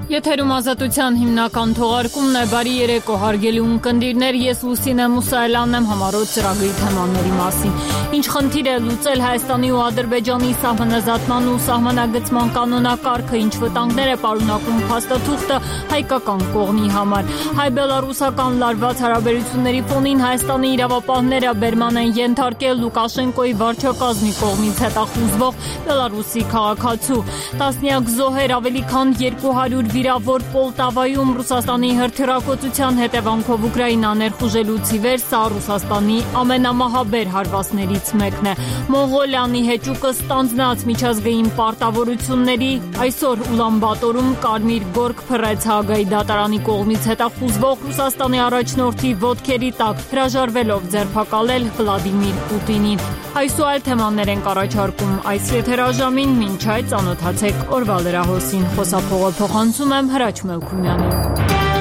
Եթերում ազատության հիմնական թողարկումն է, բարի երեկո հարգելի ունկնդիրներ, ես Լուսինե Մուսայելյանն եմ համառոտ ծրագրի թեմաների մասին։ Ինչ խնդիր է լուծել Հայաստանի ու Ադրբեջանի սահմանազատման ու սահմանագծման կանոնակարգը, ինչ վտանգներ է պարունակում փաստաթուղթը հայկական կողմի համար։ Հայ-բելարուսական լարված հարաբերությունների ֆոնին Հայաստանի իրավապահները բերման են ենթարկել Լուկաշենկոյի վարչակազմի կողմից հետախուզվող Բելարուսի քաղաքացու։ Տասնյակ զոհեր, ավելի քան 200 վիրավոր Պոլտավայում Ռուսաստանի հրթիռակոծության հետևանքով Ուկրաինա ներխուժելուց ի վեր սա Ռուսաստանի ամենամահաբեր հարվածներից մեկն է։ Մոնղոլիանի հեճուկը ստանձնած միջազգային պարտավորությունների այսօր Ուլանբատորում կարմիր գորգ փռեց Հաագայի դատարանի կողմից հետախուզվող Ռուսաստանի առաջնորդի ոտքերի տակ, հրաժարվելով ձերբակալել Վլադիմիր Պուտինին։ Այս ու այլ թեմաներ ենք առաջարկում այս եթերաժամին, մինչ այդ ծանոթացեք օրվա լրահոսին։ Խոսափողը փոխանցում եմ Հրաչ Մելքումյանին։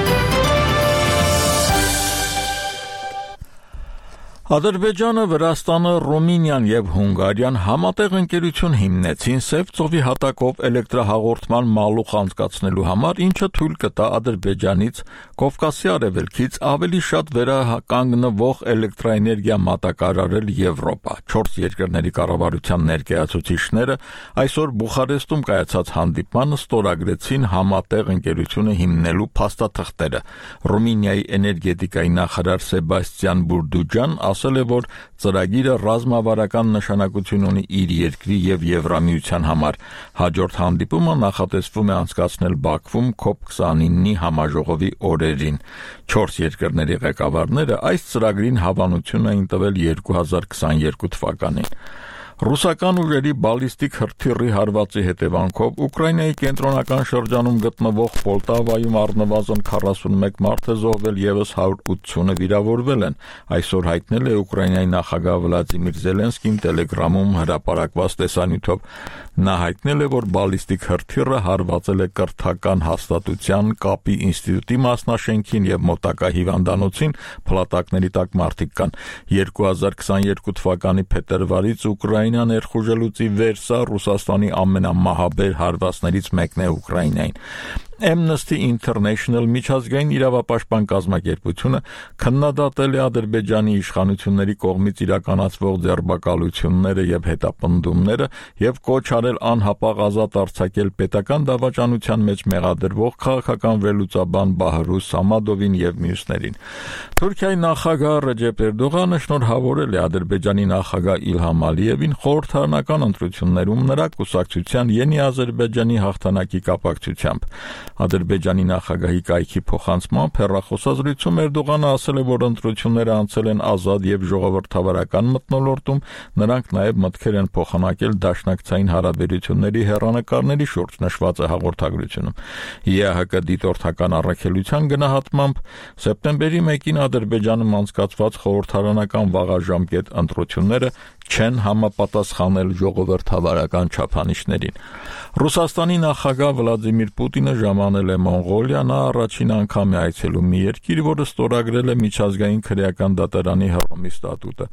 Ադրբեջանը, Վրաստանը, Ռումինիան եւ Հունգարիան համատեղ ընկերություն հիմնեցին Սև ծովի հատակով էլեկտրահաղորդման մալուխ անցկացնելու համար, ինչը թույլ կտա Ադրբեջանից Կովկասի արևելքից ավելի շատ վերականգնվող էլեկտրաէներգիա մատակարարել Եվրոպա։ 4 երկրների կառավարության ներկայացուցիչները այսօր Բուխարեստում կայացած հանդիպմանը ստորագրեցին համատեղ ընկերությունը հիմնելու փաստաթղթերը։ Ռումինիայի էներգետիկայի նախարար Սեբաստիան Բուրդուջան ասել է, որ ծրագիրը ռազմավարական նշանակություն ունի իր երկրի եւ Եվրամիության համար։ Հաջորդ հանդիպումը նախատեսվում է անցկացնել Բաքվում COP29-ի համաժողովի օրերին։ 4 երկրների ղեկավարները այս ծրագրին հավանություն էին տվել 2022 թվականին։ Ռուսական ուժերի բալիստիկ հրթիռի հարվածի հետևանքով Ուկրաինայի կենտրոնական շրջանում գտնվող Պոլտավայում առնվազն 41 մարդ է զոհվել, եւս 180-ը վիրավորվել են։ Այսօր հայտնել է Ուկրաինայի նախագահ Վլադիմիր Զելենսկին Տելեգրամում հրապարակված տեսանյութով։ Նա հայտնել է, որ բալիստիկ հրթիռը հարվածել է կրթական հաստատության, կապի ինստիտուտի մասնաշենքին եւ մոտակա հիվանդանոցին, փլատակների տակ մարդիկ կան։ 2022 թվականի փետրվարից Ուկրաինա ներխուժելուց ի վեր սա Ռուսաստանի ամենամահաբեր հարվածներից մեկն է Ուկրաինային։ Amnesty International միջազգային իրավապաշտպան կազմակերպությունը քննադատել է Ադրբեջանի իշխանությունների կողմից իրականացվող ձերբակալությունները եւ հետապնդումները եւ կոչ արել անհապաղ ազատ արձակել պետական դավաճանության մեջ մեղադրվող քաղաքական վերլուծաբան Բահրուս Սամադովին եւ մյուսներին։ Թուրքիայի նախագահ Ռեջեփ Էրդողանը շնորհավորել է Ադրբեջանի նախագահ Իլհամ Ալիևին խորհրդարանական ընտրություններում նրա կուսակցության Յենի Ադրբեջանի հաղթանակի կապակցությամբ։ Ադրբեջանի նախագահի կայքի փոխանցմամբ հեռախոսազրույցում Էրդողանը ասել է, որ ընտրությունները անցել են ազատ եւ ժողովրդավարական մթնոլորտում, նրանք նաեւ մտքեր են փոխանակել դաշնակցային հարաբերությունների հեռանկարների շուրջ, նշված է հաղորդագրությունում։ ԵԱՀԿ դիտորդական առաքելության գնահատմամբ սեպտեմբերի 1-ին Ադրբեջանում անցկացված խորհրդարանական վաղաժամկետ ընտրությունները չեն համապատասխանել ժողովրդավարական չափանիշներին։ Ռուսաստանի նախագահ Վլադիմիր Պուտինը ժամանել է Մոնղոլիա, նա առաջին անգամ է այցելում մի երկիր, որը ստորագրել է միջազգային քրեական դատարանի Հռոմի ստատուտը։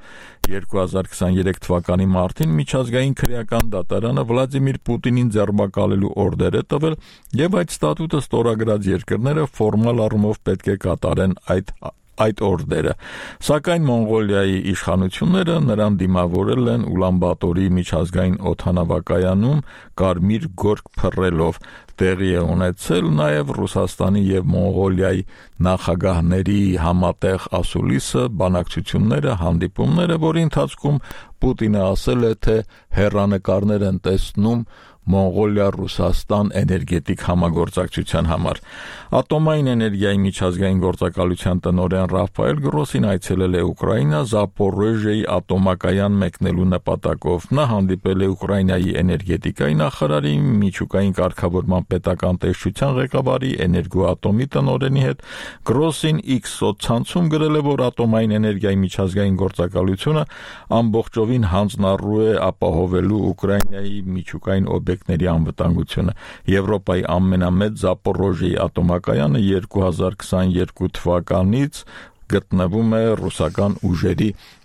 2023 թվականի մարտին միջազգային քրեական դատարանը Վլադիմիր Պուտինին ձերբակալելու օրդեր է տվել, եւ այդ ստատուտը ստորագրած երկրները ֆորմալ առումով պետք է կատարեն այդ օրդերը, սակայն Մոնղոլիայի իշխանությունները նրան դիմավորել են Ուլանբատորի միջազգային օդանավակայանում կարմիր գորգ փռելով։ Տեղի է ունեցել նաև Ռուսաստանի եւ Մոնղոլիայի նախագահների համատեղ ասուլիսը, բանակցությունները, հանդիպումները, որի ընթացքում Պուտինը ասել է, թե հեռանկարներ են տեսնում Մոնղոլիա-Ռուսաստան էներգետիկ համագործակցության համար։ Ատոմային էներգիայի միջազգային գործակալության տնօրեն Ռաֆայել Գրոսին այցելել է Ուկրաինա Զապորոժիայի ատոմակայան մեկնելու նպատակով։ Նա հանդիպել է Ուկրաինայի էներգետիկայի նախարարի, միջուկային կարգավորման պետական տեսչության ղեկավարի, էներգոատոմի տնօրենի հետ։ Գրոսին X սոցցանցում գրել է, որ ատոմային էներգիայի միջազգային գործակալությունը ամբողջովին հանձնառու է ապահովելու Ուկրաինայի միջուկային օբյեկտների անվտանգությունը։ Եվրոպայի ամենամեծ Զապորոժիայի ատոմակայանը 2022 թվականից գտնվում է ռուսական ուժերի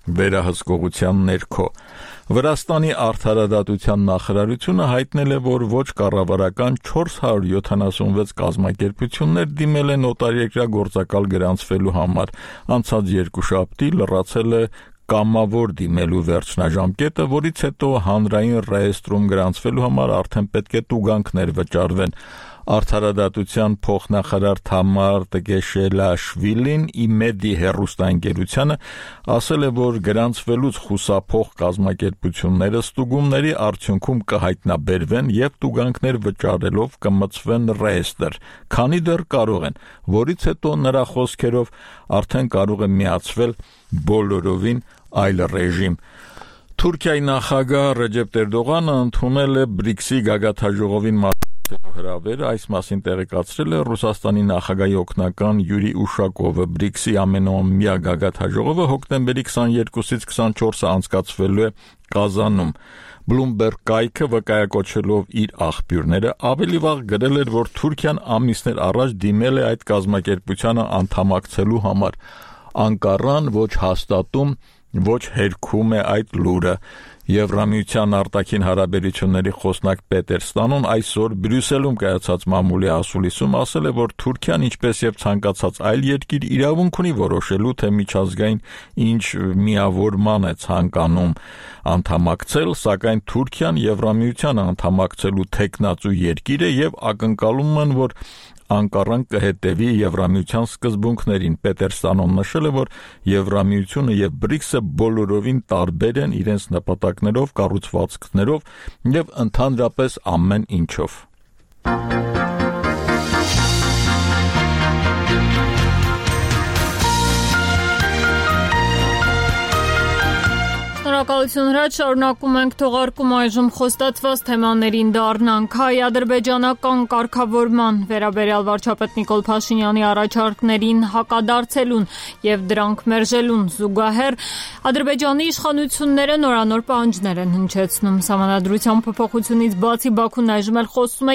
վերահսկողության ներքո։ Վրաստանի արդարադատության նախարարությունը հայտնել է, որ ոչ կառավարական 476 կազմակերպություններ դիմել են օտարերկրյա գործակալ գրանցվելու համար։ Անցած երկուշաբթի լրացել է կամավոր դիմելու վերջնաժամկետը, որից հետո հանրային ռեեստրում գրանցվելու համար արդեն պետք է տուգանքներ վճարվեն։ Արդարադատության փոխնախարար Թամար Տգեշելաշվիլին ԻՄԵԴ-ի հեռուստաընկերությանը ասել է, որ գրանցվելուց խուսափող կազմակերպությունները ստուգումների արդյունքում կհայտնաբերվեն եւ տուգանքներ վճարելով կմցվեն ռեեստր, քանի դեռ կարող են, որից հետո նրա խոսքերով արդեն կարող է միացվել բոլորովին այլ ռեժիմ։ Թուրքիայի նախագահ Ռեջեփ Էրդողանը ընդունել է BRICS-ի գագաթնաժողովին հրավերը, այս մասին տեղեկացրել է Ռուսաստանի նախագահի օգնական Յուրի Ուշակովը։ BRICS-ի ամենաամյա գագաթնաժողովը հոկտեմբերի 22-ից 24-ը անցկացվելու է Կազանում։ Bloomberg կայքը վկայակոչելով իր աղբյուրները ավելի վաղ գրել էր, որ Թուրքիան ամիսներ առաջ դիմել է այդ կազմակերպությանը անդամակցելու համար։ Անկարան ոչ հաստատում, ոչ հերքում է այդ լուրը։ Եվրամիության արտաքին հարաբերությունների խոսնակ Պետեր Ստանոն այսօր Բրյուսելում կայացած մամուլի ասուլիսում ասել է, որ Թուրքիան, ինչպես եւ ցանկացած այլ երկիր, իրավունք ունի որոշելու, թե միջազգային ինչ միավորման է ցանկանում անդամակցել, սակայն Թուրքիան Եվրամիության անդամակցելու թեկնածու երկիր է եւ ակնկալում են, որ Անկարան կհետևի Եվրամիության սկզբունքներին։ Պետեր Ստանոն նշել է, որ Եվրամիությունը եւ BRICS-ը բոլորովին տարբեր են իրենց նպատակներով, կառուցվածքներով եւ ընդհանրապես ամեն ինչով։ Շնորհակալություն Հրաչ, շարունակում ենք թողարկում այժմ խոստացված թեմաներին դառնանք։ Հայ-ադրբեջանական կարգավորման վերաբերյալ վարչապետ Նիկոլ Փաշինյանի առաջարկներին հակադարձելուն եւ դրանք մերժելուն զուգահեռ Ադրբեջանի իշխանությունները նորանոր պահանջներ են հնչեցնում։ Սահմանադրության փոփոխությունից բացի Բաքուն այժմ էլ խոսում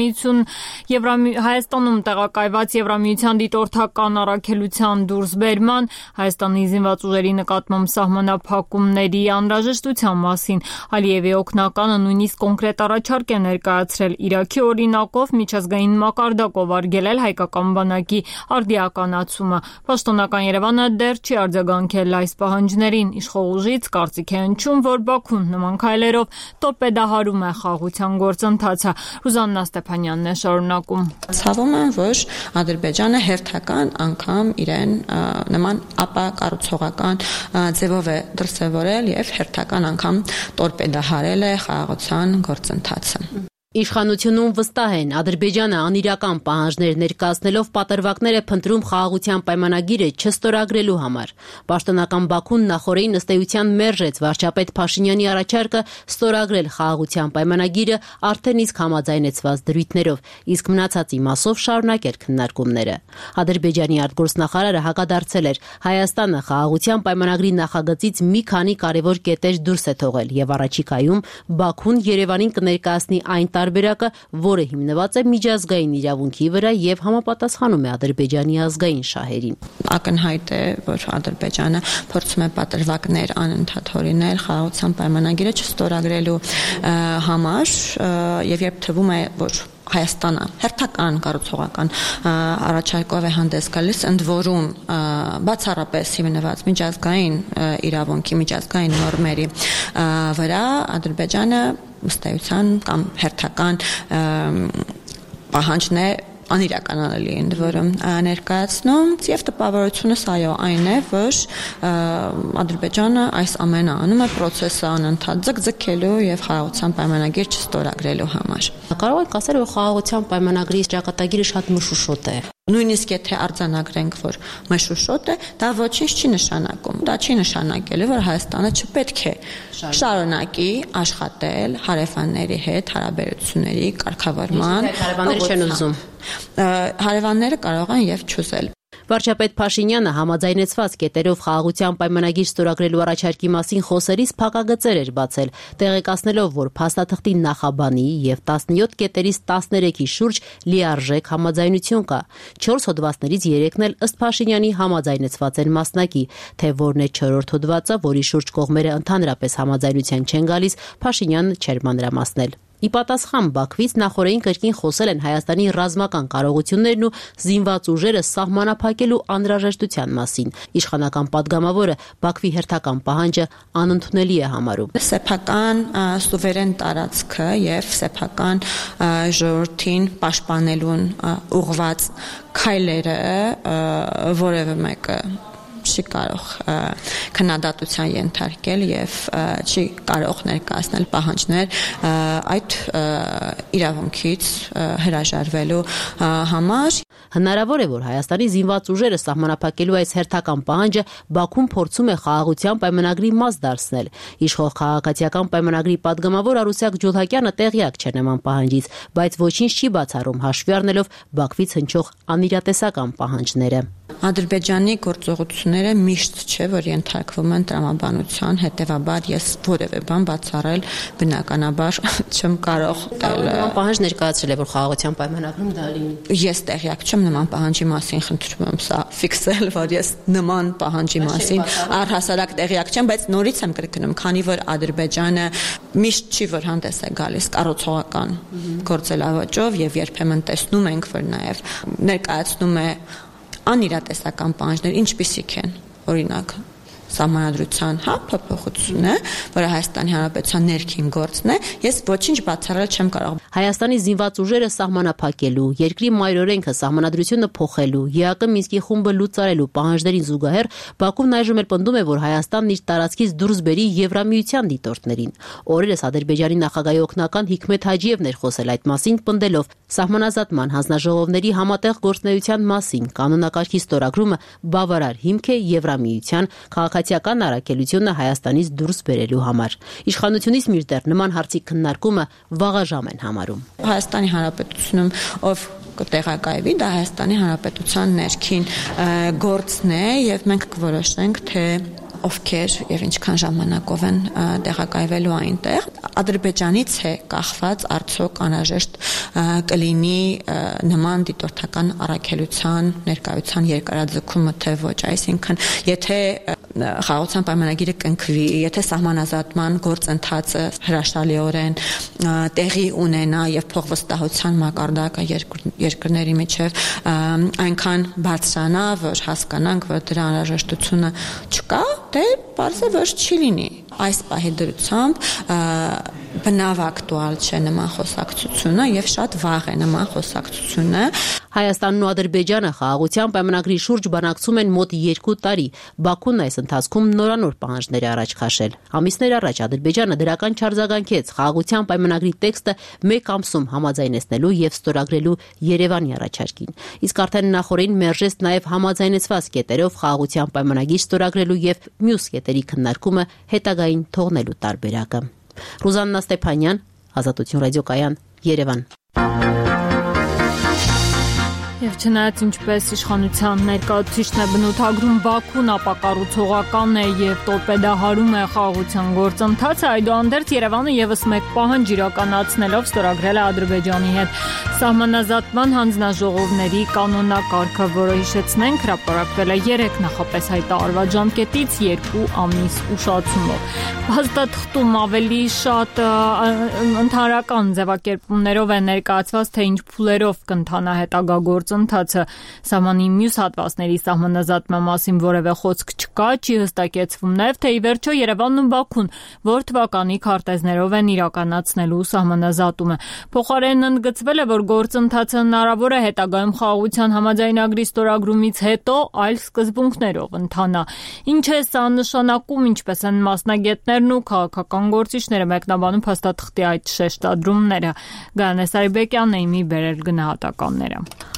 է Հայաստանում տեղակայված Եվրամիության դիտորդական առաքելության դուրսբերման, Հայաստանի զինված ուժերի նկատմամբ սահմանափակումների անհրաժեշտության մասին։ Ալիևի օգնականը նույնիսկ կոնկրետ առաջարկ է ներկայացրել Իրաքի օրինակով միջազգային մակարդակով արգելել հայկական բանակի արդիականացումը։ Պաշտոնական Երևանը դեռ չի արձագանքել այս պահանջներին։ Իշխող ուժից կարծիք է հնչում, որ Բաքուն նման քայլերով տորպեդահարում է խաղաղության գործընթացը։ Ռուզաննա Ստեփանյանն է շարունակում։ Ցավում եմ, որ Ադրբեջանը հերթական անգամ իրեն նման ապակառուցողական ձևով է դրսևորել եւ հերթական անգամ տորպեդահարել է խաղաղության գործընթացը։ Իշխանությունում վստահ են, Ադրբեջանը անիրական պահանջներ ներկայացնելով պատրվակներ է փնտրում խաղաղության պայմանագիրը չստորագրելու համար։ Պաշտոնական Բաքուն նախորդին ըստ էության մերժեց վարչապետ Փաշինյանի առաջարկը ստորագրել խաղաղության պայմանագիրը արդեն իսկ համաձայնեցված դրույթներով, իսկ մնացածի մասով շարունակել քննարկումները։ Ադրբեջանի արտգործնախարարը հակադարձել էր, Հայաստանը խաղաղության պայմանագրի նախագծից մի քանի կարևոր կետեր դուրս է թողել եւ առաջիկայում Բաքուն Երևանին կներկայացնի այն տարբերակը, որը հիմնված է միջազգային իրավունքի վրա եւ համապատասխանում է Ադրբեջանի ազգային շահերին։ Ակնհայտ է, որ Ադրբեջանը փորձում է պատրվակներ անընդհատ հորինել խաղաղության պայմանագիրը չստորագրելու համար եւ երբ թվում է, որ Հայաստանը հերթական կառուցողական առաջարկով է հանդես գալիս, ընդ որում բացառապես հիմնված միջազգային իրավունքի, միջազգային նորմերի վրա, Ադրբեջանը ըստ էության կամ հերթական պահանջն է անիրականանալի ընդ որում ներկայացնում եւ տպավորությունս այո այն է, որ Ադրբեջանը այս ամենը անում է process-ը անընդհատ ձգձգելու եւ խաղաղության պայմանագիր չստորագրելու համար։ Կարող եք ասել, որ խաղաղության պայմանագրի ճակատագիրը շատ մշուշոտ է։ Նույնիսկ եթե արձանագրենք, որ մշուշոտ է, դա ոչինչ չի նշանակում։ Դա չի նշանակելու, որ Հայաստանը չպետք է շարունակի աշխատել հարևանների հետ հարաբերությունների կարգավորման։ Հարևանները չեն ուզում։ Հարևանները կարող են եւ չուզել։ Վարչապետ Փաշինյանը համաձայնեցված կետերով խաղաղության պայմանագիր ստորագրելու առաջարկի մասին խոսերից փակագծեր էր բացել, տեղեկացնելով, որ փաստաթղթի նախաբանի եւ 17 կետերից 13-ի շուրջ լիարժեք համաձայնություն կա։ 4 հոդվածներից 3-ն էլ ըստ Փաշինյանի համաձայնեցված են մասնակի, թե որն է 4-րդ հոդվածը, որի շուրջ կողմերը ընդհանրապես համաձայնության չեն գալիս, Փաշինյանն չէր մանրամասնել։ Ի պատասխան Բաքվից նախորդին կրկին խոսել են Հայաստանի ռազմական կարողություններն ու զինված ուժերը սահմանափակելու անհրաժեշտության մասին։ Իշխանական падգամավորը Բաքվի հերթական պահանջը անընդունելի է համարում։ Սեփական սուվերեն տարածքը եւ սեփական ժողովրդին պաշտպանելուն ուղղված քայլերը որևէ մեկը չի կարող քննադատության ենթարկել եւ չի կարող ներկայացնել պահանջներ այդ իրավունքից հրաժարվելու համար։ Հնարավոր է, որ Հայաստանի զինված ուժերը սահմանափակելու այս հերթական պահանջը Բաքուն փորձում է խաղաղության պայմանագրի մաս դարձնել։ Իշխող քաղաքացիական պայմանագրի падգամավոր Արուսյակ Ջուլհակյանը տեղյակ չէ նման պահանջից, բայց ոչինչ չի բացառում հաշվի առնելով Բաքվից հնչող անիրատեսական պահանջները։ Ադրբեջանի գործողությունները միշտ չէ, որ ենթարկվում են տրամաբանության, հետևաբար ես որևէ բան բացառել բնականաբար չեմ կարող տալ։ Նման պահանջ ներկայացրել է, որ խաղաղության պայմանագրում դա լինի։ Ես տեղյակ չեմ նման պահանջի մասին, խնդրում եմ սա ֆիքսել, որ ես նման պահանջի մասին առհասարակ տեղյակ չեմ, բայց նորից եմ կրկնում, քանի որ Ադրբեջանը միշտ չի որ հանդես է գալիս կառուցողական գործելավոճով եւ երբեմն տեսնում ենք, որ նաեւ ներկայացնում է անիրատեսական պահանջներ, ինչպիսիք են, օրինակ Սահմանադրության փոփոխությունը, որը Հայաստանի Հանրապետության ներքին գործն է, ես ոչինչ բացառել չեմ կարող։ Հայաստանի զինված ուժերը սահմանափակելու, երկրի մայրօրենքը սահմանադրությունը փոխելու, ԵԱԿ Մինսկի խումբը լուծարելու պահանջներին զուգահեռ Բաքուն այժմ էլ պնդում է, որ Հայաստանն իր տարածքից դուրս բերի Եվրամիության դիտորդներին։ Օրերս Ադրբեջանի նախագահի օգնական Հիկմետ Հաջիևն էր խոսել այդ մասին, պնդելով սահմանազատման հանձնաժողովների համատեղ գործունեության մասին կանոնակարգի ստորագրումը բավարար հիմք է Եվրամիության քաղաքացիական առաքելությունը Հայաստանից դուրս բերելու համար։ Իշխանությունից մինչդեռ նման հարցի քննարկումը վաղաժամ են համարում։ Հայաստանի Հանրապետությունում ով կտեղակայվի, դա Հայաստանի Հանրապետության ներքին գործն է եւ մենք կորոշենք, թե ովքեր եւ ինչքան ժամանակով են տեղակայվելու այնտեղ։ Ադրբեջանից է կախված արդյոք անհրաժեշտ կլինի նման դիտորդական առաքելության ներկայության երկարաձգումը թե ոչ, այսինքն եթե խաղաղության պայմանագիրը կնքվի, եթե սահմանազատման գործընթացը հրաշալիորեն տեղի ունենա եւ փոխվստահության մակարդակը երկրների միջև այնքան բարձրանա, որ հասկանանք, որ դրա անհրաժեշտությունը չկա, դե բարձ է որ չի լինի։ Այս պահի դրությամբ բնավ ակտուալ չէ նման խոսակցությունը եւ շատ վաղ է նման խոսակցությունը։ Հայաստանն ու Ադրբեջանը խաղաղության պայմանագրի շուրջ բանակցում են մոտ 2 տարի։ Բաքուն այս ընթացքում նորանոր պահանջներ է առաջ քաշել։ Ամիսներ առաջ Ադրբեջանը դրական չարձագանքեց խաղաղության պայմանագրի տեքստը 1 ամսում համաձայնեցնելու եւ ստորագրելու Երևանի առաջարկին։ Իսկ արդեն նախորդին մերժեց նաեւ համաձայնեցված կետերով խաղաղության պայմանագիր ստորագրելու եւ մյուս կետերի քննարկումը հետագային թողնելու տարբերակը։ Ռուզաննա Ստեփանյան, Ազատություն ռադիոկայան, Երևան։ Եվ չնայած ինչպես իշխանության ներկայացուցիչն է բնութագրում Բաքուն ապակառուցողական է եւ տորպեդահարում է խաղաղության գործընթացը, այդուհանդերձ Երևանը եւս մեկ պահանջ իրականացնելով ստորագրել է Ադրբեջանի հետ սահմանազատման հանձնաժողովների կանոնակարգը, որը հիշեցնենք հրապարակվել է 3 նախապես հայտարարված ժամկետից 2 ամիս ուշացումով։ Փաստաթղթում ավելի շատ ընդհանրական ձևակերպումներով է ներկայացված, թե ինչ փուլերով կընթանա հետագա գործընթացը։ Սահմանի մյուս հատվածների սահմանազատման մասին որևէ խոսք չկա, չի հստակեցվում նաև, թե ի վերջո Երևանն ու Բաքուն որ թվականի քարտեզներով են իրականացնելու սահմանազատումը։ Փոխարենն ընդգծվել է, որ գործընթացը հնարավոր է հետագայում խաղաղության համաձայնագրի ստորագրումից հետո այլ սկզբունքներով ընթանա։ Ինչ է սա նշանակում, ինչպես են մասնագետներն ու քաղաքական գործիչները մեկնաբանում փաստաթղթի այդ շեշտադրումները։ Գայանե Սարիբեկյանն է իմի բերել գնահատականները։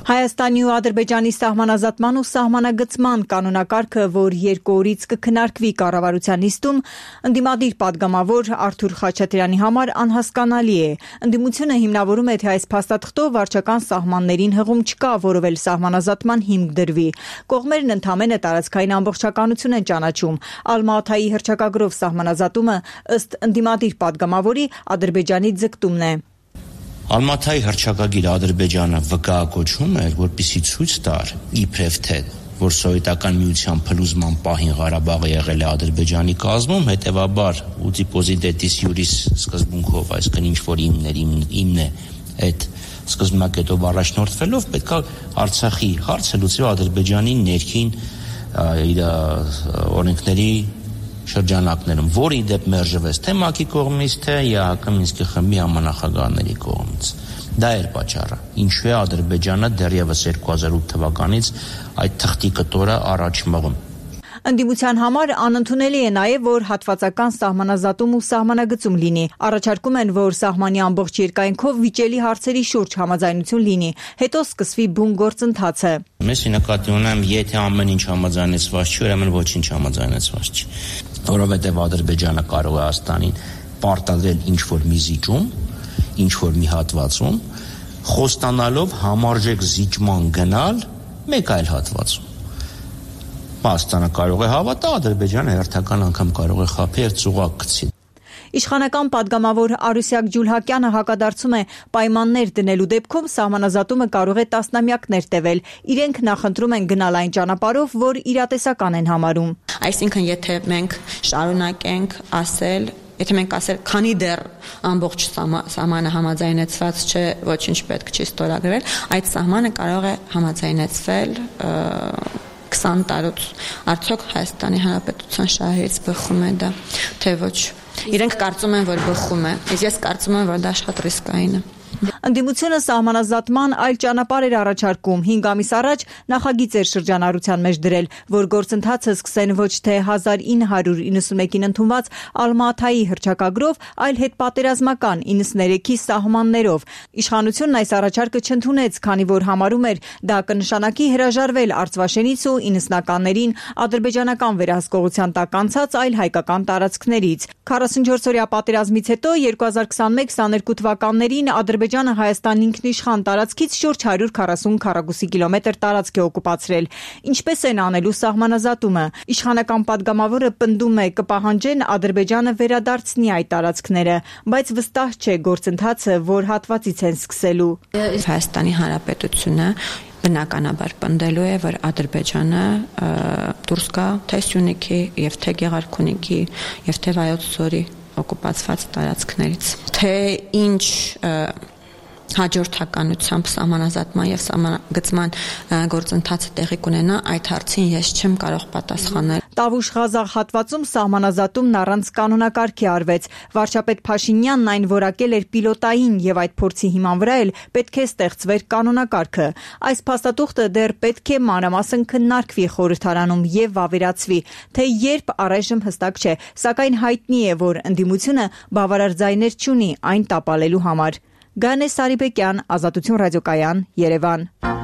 Հայաստանի ու Ադրբեջանի սահմանազատման ու սահմանագծման կանոնակարգը, որ 2 օրից կքննարկվի կառավարության նիստում, ընդդիմադիր պատգամավոր Արթուր Խաչատրյանի համար անհասկանալի է։ Ընդդիմությունը հիմնավորում է, թե այս փաստաթղթով վարչական սահմաններին հղում չկա, որով էլ սահմանազատման հիմք դրվի։ Կողմերն ընդամենը տարածքային ամբողջականություն են ճանաչում։ Ալմա-Աթայի հռչակագրով սահմանազատումը ըստ ընդդիմադիր պատգամավորի Ադրբեջանի ձգտումն է։ Ալմա-Աթայի հռչակագիրը Ադրբեջանը վկայակոչում էր, որպեսզի ցույց տար իբրև թե որ սովետական միության փլուզման պահին Ղարաբաղը եղել է Ադրբեջանի կազմում, հետևաբար ուտիպոզիդետիս յուրիս սկզբունքով, այսինքն ինչ որ իմն է այդ սկզբնակետով առաջնորդվելով պետք է Արցախի հարցը լուծվի Ադրբեջանի ներքին իր օրենքների շրջանակներում, որը ի դեպ մերժվեց թե ՄԱԿ-ի կողմից, թե ԵԱՀԿ Մինսկի խմբի համանախագահաների կողմից։ Դա էր պատճառը, ինչու է Ադրբեջանը դեռևս 2008 թվականից այդ թղթի կտորը առաջ մղում։ Ընդդիմության համար անընդունելի է նաև, որ հատվածական սահմանազատում ու սահմանագծում լինի։ Առաջարկում են, որ սահմանի ամբողջ երկայնքով վիճելի հարցերի շուրջ համաձայնություն լինի, հետո սկսվի բուն գործընթացը։ Ես նկատի ունեմ, եթե ամեն ինչ համաձայնեցված չի, ուրեմն ոչինչ համաձայնեցված չի, որովհետև Ադրբեջանը կարող է Հայաստանին պարտադրել ինչ-որ մի զիջում, ինչ-որ մի հատվածում, խոստանալով համարժեք զիջման գնալ մեկ այլ հատվածում։ Հայաստանը կարող է հավատա, Ադրբեջանը հերթական անգամ կարող է խաբի ծուղակ գցի։ Իշխանական պատգամավոր Արուսյակ Ջուլհակյանը հակադարձում է պայմաններ դնելու դեպքում սահմանազատումը կարող է տասնամյակներ տևել։ Իրենք նախընտրում են գնալ այն ճանապարհով, որ իրատեսական են համարում։ Այսինքն, եթե մենք շարունակենք ասել, եթե մենք ասել, քանի դեռ ամբողջ սահմանը համաձայնեցված չէ, ոչինչ պետք չի ստորագրել, այդ սահմանը կարող է համաձայնեցվել 20 տարուց, արդյոք Հայաստանի Հանրապետության շահերից բխում է դա, թե ոչ։ Իրենք կարծում են, որ բխում է, իսկ ես կարծում եմ, որ դա շատ ռիսկային է։ Ընդդիմությունը սահմանազատման այլ ճանապարհ էր առաջարկում 5 ամիս առաջ նախագիծ էր շրջանառության մեջ դրել, որ գործընթացը սկսեն ոչ թե 1991-ին ընդունված Ալմա-Աթայի հռչակագրով, այլ հետպատերազմական 93-ի սահմաններով։ Իշխանությունն այս առաջարկը չընդունեց, քանի որ համարում էր դա կնշանակի հրաժարվել Արցվաշենից ու 90-ականներին ադրբեջանական վերահսկողության տակ անցած այլ հայկական տարածքներից։ 44-օրյա պատերազմից հետո 2021-22 թվականներին Ադրբեջանը Հայաստանի ինքնիշխան տարածքից շուրջ 140 քառակուսի կիլոմետր տարածք է օկուպացրել։ Ինչպես են անելու սահմանազատումը։ Իշխանական պատգամավորը պնդում է կպահանջեն Ադրբեջանը վերադարձնի այդ տարածքները, բայց վստահ չէ գործընթացը, որ հատվածից են սկսելու։ Հայաստանի Հանրապետությունը բնականաբար պնդելու է, որ Ադրբեջանը դուրս գա թե Սյունիքի, եւ թե Գեղարքունիքի, եւ թե Վայոց ձորի օկուպացված տարածքներից։ Թե ինչ հաջորդականությամբ սահմանազատման եւ սահմանագծման գործընթացը տեղի կունենա, այդ հարցին ես չեմ կարող պատասխանել։ Տավուշ-Ղազախ հատվածում սահմանազատումն առանց կանոնակարգի արվեց։ Վարչապետ Փաշինյանն այն որակել էր պիլոտային եւ այդ փորձի հիման վրա էլ պետք է ստեղծվեր կանոնակարգը։ Այս փաստաթուղթը դեռ պետք է մանրամասն քննարկվի խորհրդարանում եւ վավերացվի, թե երբ առայժմ հստակ չէ, սակայն հայտնի է, որ ընդդիմությունը բավարար ձայներ չունի այն տապալելու համար։ Գանե Սարիբեկյան, Ազատություն ռադիոկայան, Երևան։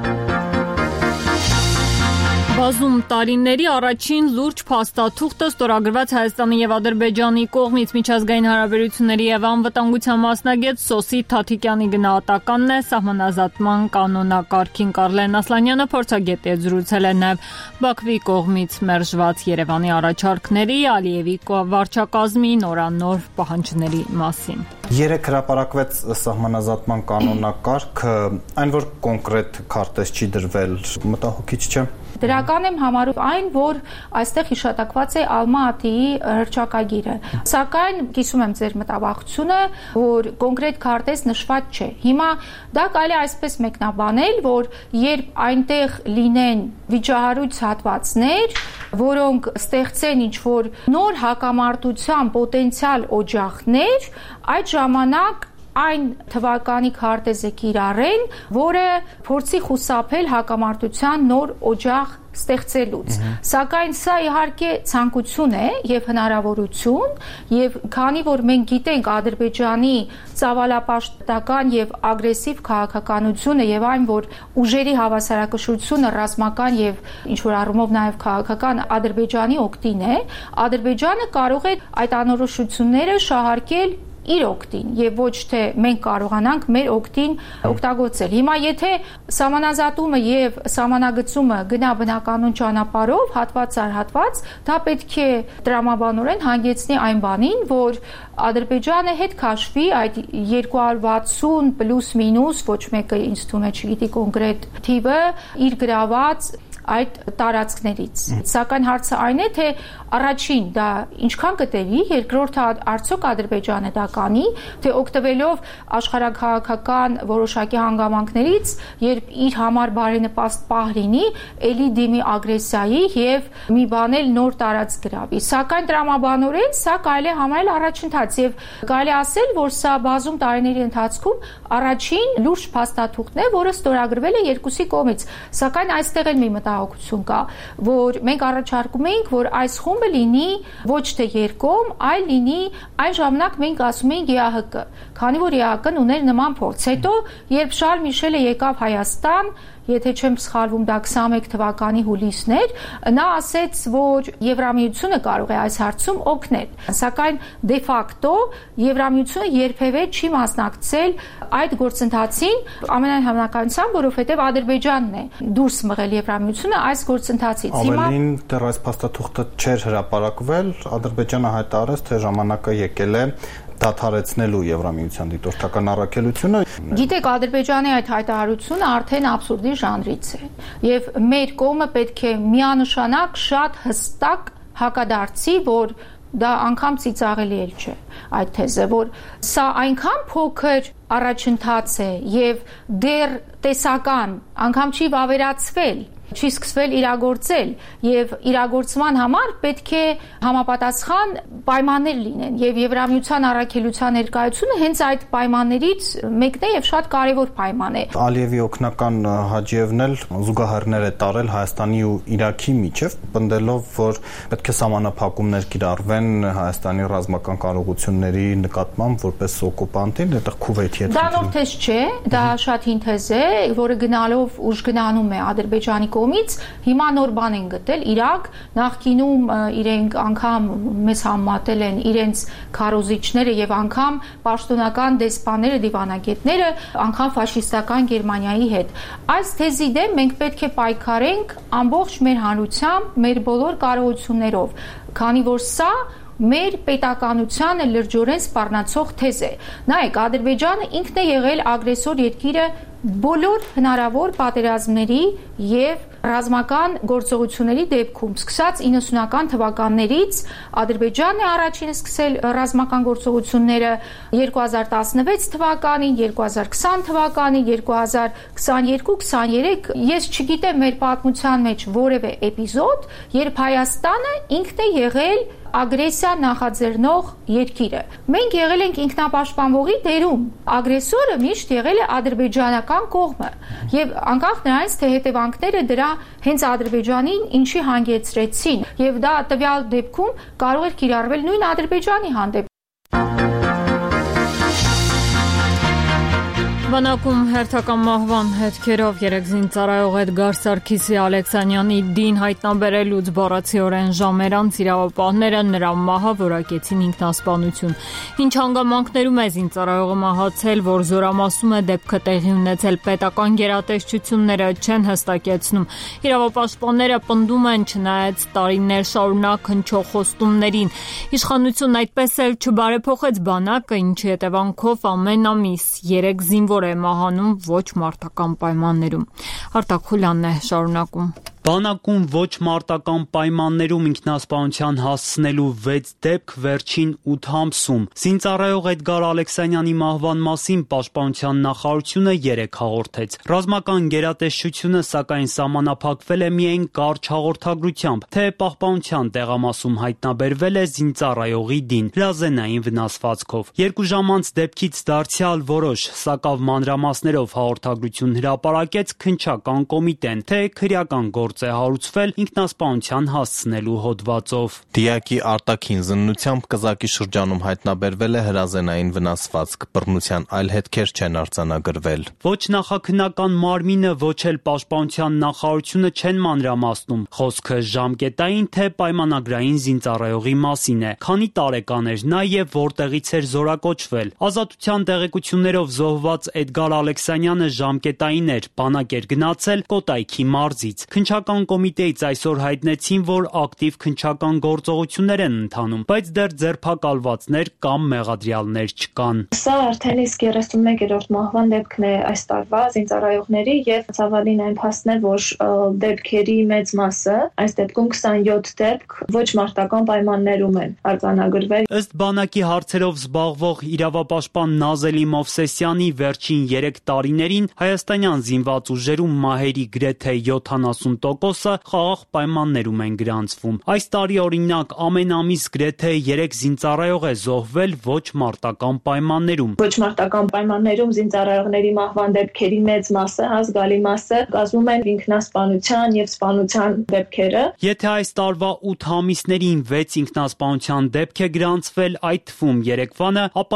Բազում տարիների առաջին լուրջ փաստաթուղթը ստորագրված Հայաստանի եւ Ադրբեջանի կողմից միջազգային հարաբերությունների եւ անվտանգության մասնագետ Սոսի Թաթիկյանի գնահատականն է սահմանազատման կանոնակարգին Կարլեն Ասլանյանը փորձագետ է զրուցել է նաեւ Բաքվի կողմից մերժված Երևանի առաջարկների Ալիևի վարչակազմի նորանոր պահանջների մասին։ Երեք հրապարակվեց սահմանազատման կանոնակարգը, այն որ կոնկրետ քարտեզ չի դրվել, մտահոգիչ չէ։ Դրական եմ համարում այն, որ այստեղ հիշատակված է Ալմա-Աթիի հռչակագիրը։ Սակայն կիսում եմ ձեր մտավախությունը, որ կոնկրետ քարտեզ նշված չէ։ Հիմա դա կարելի է այսպես մեկնաբանել, որ երբ այնտեղ լինեն վիճահարույց հատվածներ, որոնք ստեղծեն ինչ-որ նոր հակամարտության պոտենցիալ օջախներ, այդ ժամանակ այն թվականի քարտեզը կիրառեն, որը փորձի խուսափել հակամարտության նոր օջախ ստեղծելուց։ Սակայն սա իհարկե ցանկություն է եւ հնարավորություն, եւ քանի որ մենք գիտենք Ադրբեջանի ծավալապաշտական եւ ագրեսիվ քաղաքականությունը եւ այն, որ ուժերի հավասարակշռությունը ռազմական եւ ինչ-որ առումով նաեւ քաղաքական Ադրբեջանի օգտին է, Ադրբեջանը կարող է այդ անորոշությունները շահարկել իր օգտին եւ ոչ թե մենք կարողանանք մեր օգտին օգտագործել։ Հիմա եթե սահմանազատումը եւ սահմանագծումը գնա բնականon ճանապարհով, հատված առ հատված, դա պետք է տրամաբանորեն հանգեցնի այն բանին, որ Ադրբեջանը հետ քաշվի այդ 260 պլյուս մինուս, ոչ մեկը ինձ թվում է չգիտի կոնկրետ թիվը, իր գրաված այդ տարածքներից։ Սակայն հարցը այն է, թե առաջին դա ինչքան կտևի, երկրորդը արդյոք Ադրբեջանը դա կանի, թե օգտվելով աշխարհաքաղաքական որոշակի հանգամանքներից, երբ իր համար բարենպաստ պահ լինի, ելի դիմի ագրեսիայի եւ մի բան էլ նոր տարածք գրավի։ Սակայն տրամաբանորեն սա կարելի է համարել առաջընթաց եւ կարելի ասել, որ սա բազում տարիների ընթացքում առաջին լուրջ փաստաթուղթն է, որը ստորագրվել է երկուսի կողմից։ Սակայն այստեղ էլ մի մտահոգություն կա, որ մենք առաջարկում ենք, որ այս խումբը լինի ոչ թե երկկողմ, այլ լինի այն ժամանակ մենք ասում ենք ԵԱՀԿ, քանի որ ԵԱՀԿ-ն ուներ նման փորձ։ Հետո, երբ Շարլ Միշելը եկավ Հայաստան, եթե չեմ սխալվում, դա 21 թվականի հուլիսն էր, նա ասեց, որ Եվրամիությունը կարող է այս հարցում օգնել։ Սակայն դե ֆակտո Եվրամիությունը երբևէ չի մասնակցել այդ գործընթացին, ամենայն հավանականությամբ, որովհետև Ադրբեջանն է դուրս մղել Եվրամիությունը այս գործընթացից։ Ավելին դեռ այս փաստաթուղթը չէր հրապարակվել, Ադրբեջանը հայտարարեց, թե ժամանակը եկել է դադարեցնելու Եվրամիության դիտորդական առաքելությունը։ Գիտեք, Ադրբեջանի այդ հայտարարությունը արդեն աբսուրդի ժանրից է, եւ մեր կողմը պետք է միանշանակ շատ հստակ հակադարձի, որ դա անգամ ծիծաղելի էլ չէ այդ թեզը, որ սա այնքան փոքր առաջընթաց է եւ դեռ տեսական, անգամ չի վավերացվել, չի սկսվել իրագործել եւ իրագործման համար պետք է համապատասխան պայմաններ լինեն եւ Եվրամիության առաքելության ներկայությունը հենց այդ պայմաններից մեկն է եւ շատ կարեւոր պայման է։ Ալիևի օգնական Հաջիևն էլ զուգահեռներ է տարել Հայաստանի ու Իրաքի միջև, պնդելով, որ պետք է սահմանափակումներ կիրառվեն Հայաստանի ռազմական կարողությունների նկատմամբ որպես օկուպանտին, այդտեղ Քուվեյթի հետ։ Դա նոր թեզ չէ, դա շատ հին թեզ է, որը գնալով ուժգնանում է Ադրբեջանի կողմից, հիմա նոր բան են գտել Իրաք, նախկինում իրենք անգամ մեզ համատել են իրենց քարոզիչները եւ անգամ պաշտոնական դեսպանները, դիվանագետները, անգամ ֆաշիստական Գերմանիայի հետ։ Այս թեզի դեմ մենք պետք է պայքարենք ամբողջ մեր հանրությամբ, մեր բոլոր կարողություններով, քանի որ սա մեր պետականությանը լրջորեն սպառնացող թեզ է։ Նայեք, Ադրբեջանը ինքն է եղել ագրեսոր երկիրը բոլոր հնարավոր պատերազմների եւ ռազմական գործողությունների դեպքում, սկսած 90-ական թվականներից Ադրբեջանն է առաջինը սկսել ռազմական գործողությունները 2016 թվականին, 2020 թվականին, 2022-23, ես չգիտեմ մեր պատմության մեջ որևէ էպիզոդ, երբ Հայաստանը ինքն է եղել ագրեսիա նախաձեռնող երկիրը։ Մենք եղել ենք ինքնապաշտպանողի դերում։ Ագրեսորը միշտ եղել է ադրբեջանական կողմը։ Եվ անկախ նրանից, թե հետևանքները դրա հենց Ադրբեջանին ինչի հանգեցրեցին, եւ դա տվյալ դեպքում կարող էր կիրառվել նույն Ադրբեջանի հանդեպ։ Բանակում հերթական մահվան հետքերով երեքզին ծառայող Էդգար Սարգիսի Ալեքսանյանի դին հայտնաբերելուց բառացիորեն ժամեր անց իրավապահները նրա մահը որակեցին ինքնասպանություն։ Ինչ հանգամանքներում է զինծառայողը մահացել, որ զորամասում է դեպքը տեղի ունեցել, պետական գերատեսչությունները չեն հստակեցնում։ Իրավապաշտպանները պնդում են, չնայած տարիներ շարունակ հնչող խոստումներին, իշխանությունն այդպես էլ չբարեփոխեց բանակը, ինչի հետևանքով ամեն ամիս 3 զինվոր է մահանում ոչ մարտական պայմաններում։ Արտակ Խուլյանն է շարունակում։ Բանակում ոչ մարտական պայմաններում ինքնասպանության հասցնելու 6 դեպք վերջին 8 ամսում։ Զինծառայող Էդգար Ալեքսանյանի մահվան մասին Պաշտպանության նախարարությունը 3 հաղորդեց։ Ռազմական գերատեսչությունը սակայն սահմանափակվել է միայն կարճ հաղորդագրությամբ, թե պահպանության տեղամասում հայտնաբերվել է զինծառայողի դին հրազենային վնասվածքով։ 2 ժամ անց դեպքից դարձյալ որոշ սակավ մանրամասներով հաղորդագրություն հրապարակեց քննչական կոմիտեն, թե քրեական գործ է հարուցվել ինքնասպանության հասցնելու հոդվածով։ Դիակի արտաքին զննությամբ կզակի շրջանում հայտնաբերվել է հրազենային վնասվածք, բռնության այլ հետքեր չեն արձանագրվել։ Ոչ նախաքննական մարմինը, ոչ էլ պաշտպանության նախարարությունը չեն մանրամասնում։ Խոսքը ժամկետային թե պայմանագրային զինծառայողի մասին է։ Քանի տարեկան էր նա եւ որտեղից էր զորակոչվել։ Ազատության տեղեկություններով զոհված Էդգար Ալեքսանյանը ժամկետային էր, բանակ էր գնացել Կոտայքի մարզից։ Քննչական կոմիտեից այսօր հայտնեցին, որ ակտիվ քննչական գործողություններ են ընթանում, բայց դեռ ձերբակալվածներ կամ մեղադրյալներ չկան։ Սա արդեն իսկ 31-րդ մահվան դեպքն է այս տարվա զինծառայողների եւ ցավալին այն փաստն է, որ դեպքերի մեծ մասը, այս դեպքում 27 դեպք ոչ մարտական պայմաններում են արձանագրվել։ Ըստ բանակի հարցերով զբաղվող իրավապաշտպան Նազելի Մովսեսյանի վերջին 3 տարիներին հայաստանյան զինված ուժերում մահերի գրեթե 70%-ը խաղաղ պայմաններում են գրանցվում։ Այս տարի օրինակ ամեն ամիս գրեթե 3 զինծառայող է զոհվել ոչ մարտական պայմաններում։ Ոչ մարտական պայմաններում զինծառայողների մահվան դեպքերի մեծ մասը, զգալի մասը կազմում են ինքնասպանության եւ սպանության դեպքերը։ Եթե այս տարվա 8 ամիսներին 6 ինքնասպանության դեպք է գրանցվել, այդ թվում 3-վանը, ապա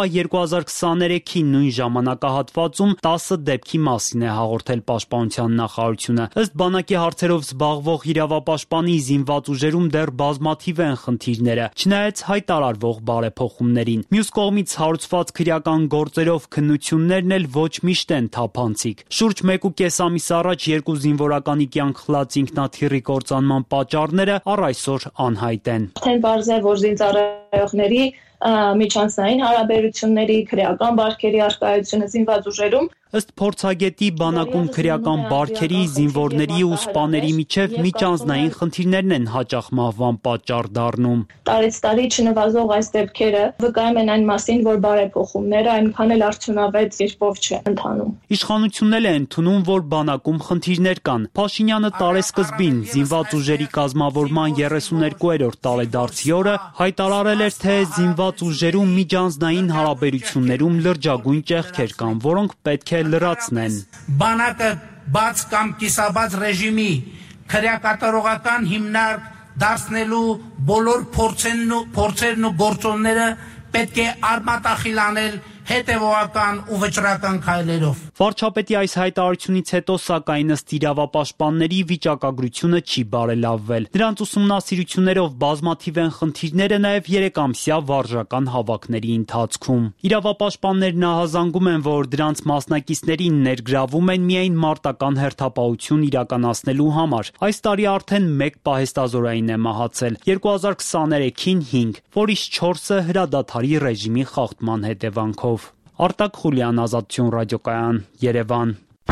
2023-ի նույն ժամանակահատվածում 10 դեպքի մասին է հաղորդել Պաշտպանության նախարարությունը։ Ըստ բանակի հարցերով զբաղվող իրավապաշտպանի զինված ուժերում դեռ բազմաթիվ են խնդիրները, չնայած հայտարարվող բարեփոխումներին։ Մյուս կողմից հարուցված քրեական գործերով քննություններն էլ ոչ միշտ են թափանցիկ։ Շուրջ 1.5 ամիս առաջ 2 զինվորականի կյանք խլած ինքնաթիռի կործանման պատճառները առ այսօր անհայտ են։ Արդեն բարձ է, որ զինծառայողների միջանցային հարաբերությունների, քրեական բարքերի առկայությունը զինված ուժերում Ըստ փորձագետի բանակում քրեական բարքերի, զինվորների ու սպաների միջև միջանձնային խնդիրներն են հաճախ մահվան պատճառ դառնում։ Տարեց տարի չնվազող այս դեպքերը վկայում են այն մասին, որ բարեփոխումները այնքան էլ արդյունավետ կերպով չեն ընթանում։ Իշխանությունն է ընդունում, որ բանակում խնդիրներ կան։ Փաշինյանը տարեսկզբին զինված ուժերի կազմավորման 32-րդ տարեդարձի օրը հայտարարել էր, թե զինված ուժերում միջանձնային հարաբերություններում լրջագույն ճեղքեր կան, որոնք պետք է լրացնեն։ Բանակը բաց կամ կիսաբաց ռեժիմի քրեակատարողական հիմնարկ դարձնելու բոլոր փորձերն ու գործոնները պետք է արմատախիլ անել հետևողական ու վճռական քայլերով։ Վարչապետի այս հայտարարությունից հետո սակայն ըստ իրավապաշտպանների վիճակագրությունը չի բարելավվել։ Դրանց ուսումնասիրություններով բազմաթիվ են խնդիրները նաև 3-ամսյա վարժական հավաքների ընթացքում։ Իրավապաշտպաններն ահազանգում են, որ դրանց մասնակիցներին ներգրավում են միայն մարտական հերթապահություն իրականացնելու համար։ Այս տարի արդեն 1 պահեստազորային է մահացել, 2023-ին 5, որից 4-ը հրադադարի ռեժիմի խախտման հետևանքով։ Արտակ Խուլյան, Ազատություն ռադիոկայան, Երևան։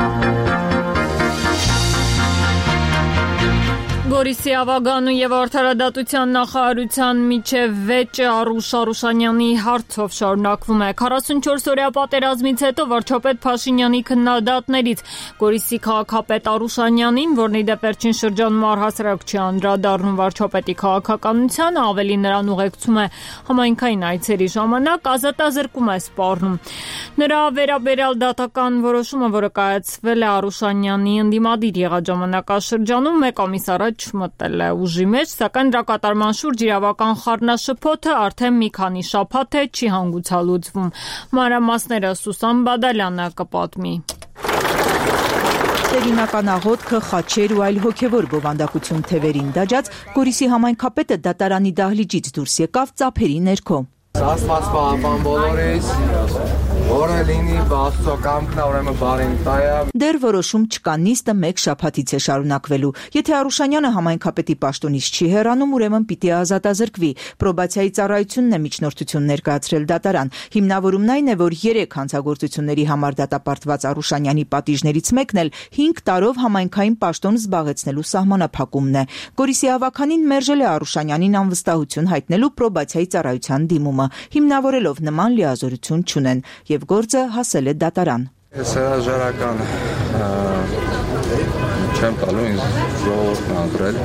Գորիսի Ավագանու եւ Արդարադատության նախարարության միջև վեճը Արուշ Արուշանյանի հարցով շարունակվում է։ 44-օրյա պատերազմից հետո վարչապետ Փաշինյանի քննադատներից Գորիսի քաղաքապետ Արուշանյանին, որն ի դեպ վերջին շրջանում առհասարակ չի անդրադառնում վարչապետի քաղաքականությանը, ավելի նրան ուղեկցում է համայնքային այցերի ժամանակ, ազատազրկում է սպառնում։ Նրա վերաբերյալ դատական որոշումը, որը կայացվել է Արուշանյանի ընդդիմադիր եղած ժամանակաշրջանում, 1 ամիս առաջ մտել է ուժի մեջ, սակայն դրա կատարման շուրջ իրավական խառնաշփոթը արդեն մի քանի շաբաթ է չի հանգուցալուծվում։ Մանրամասները Սուսան Բադալյանը կպատմի։ Տերինական աղոթքը, խաչեր ու այլ հոգևոր բովանդակություն թևերին դաջած Գորիսի համայնքապետը դատարանի դահլիճից դուրս եկավ ծափերի ներքո։ Աստված պահապան բոլորիս, որը լինի Աստծո կամքն է, ուրեմն բարին տայա։ Դեռ որոշում չկա, նիստը 1 շաբաթից է շարունակվելու։ Եթե Արուշանյանը համայնքապետի պաշտոնից չի հեռանում, ուրեմն պիտի ազատազրկվի։ Պրոբացիայի ծառայությունն է միջնորդություն ներկայացրել դատարան։ Հիմնավորումն այն է, որ 3 հանցագործությունների համար դատապարտված Արուշանյանի պատիժներից մեկն էլ 5 տարով համայնքային պաշտոն զբաղեցնելու սահմանափակումն է։ Գորիսի ավականին մերժել է Արուշանյանին անվստահություն հայտնելու պրոբացիայի ծառայության դիմումը, հիմնավորելով նման լիազորություն չունեն, եւ գործը հասել է դատարան։ Ես հրաժարական չեմ տալու, ինձ ժողովուրդն անդրել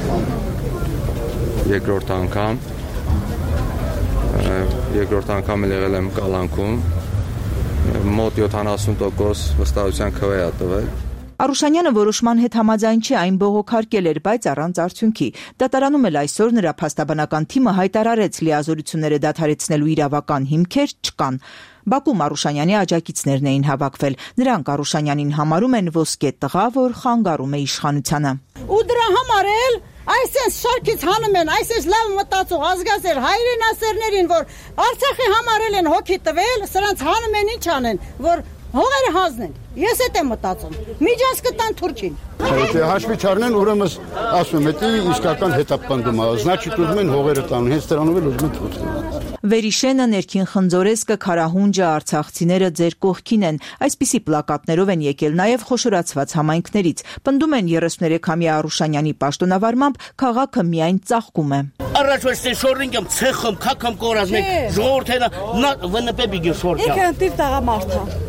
երկրորդ անգամ եղել եմ կալանքում, մոտ 70% վստահության քվե է տվել։ Արուշանյանը որոշման հետ համաձայն չէ, այն բողոքարկել էր, բայց առանց արդյունքի։ Դատարանում էլ այսօր նրա փաստաբանական թիմը հայտարարեց լիազորությունները դադարեցնելու իրավական հիմքեր չկան։ Բաքվում Արուշանյանի աջակիցներն էին հավաքվել։ Նրանք Արուշանյանին համարում են ոսկե տղա, որ խանգարում է իշխանությանը։ Ու դրա համար էլ այսպես շարքից հանում են, այսպես լավ մտածող ազգասեր հայրենասերներին, որ Արցախի համար են հոգի տվել, սրանց հանում են ինչ անեն, որ հողերը հանձնեն։ Ես էդ եմ մտածում։ Միջանց կտան Թուրքին։ Եթե հաշվի չառնեն, ուրեմն ասում եմ, դա իսկական հետապնդում է, значит ուզում են հողերը տան, հենց դրանով էլ ուզում են թուրքին։ Վերիշենը, ներքին խնձորեսկը, Քարահունջը, արցախցիները ձեր կողքին են։ Այսպիսի պլակատներով են եկել նաև խոշորացված համայնքներից։ Պնդում են 33-ամյա Արուշանյանի պաշտոնավարմամբ քաղաքը միայն ծաղկում է։ Առաջ ոստի շորինգեմ ցեխում, քակամ կորազմեն, ժողովուրդը նա ՎՆՊ բիգի շորքա։ Ինքը տիվ տղամարդ է։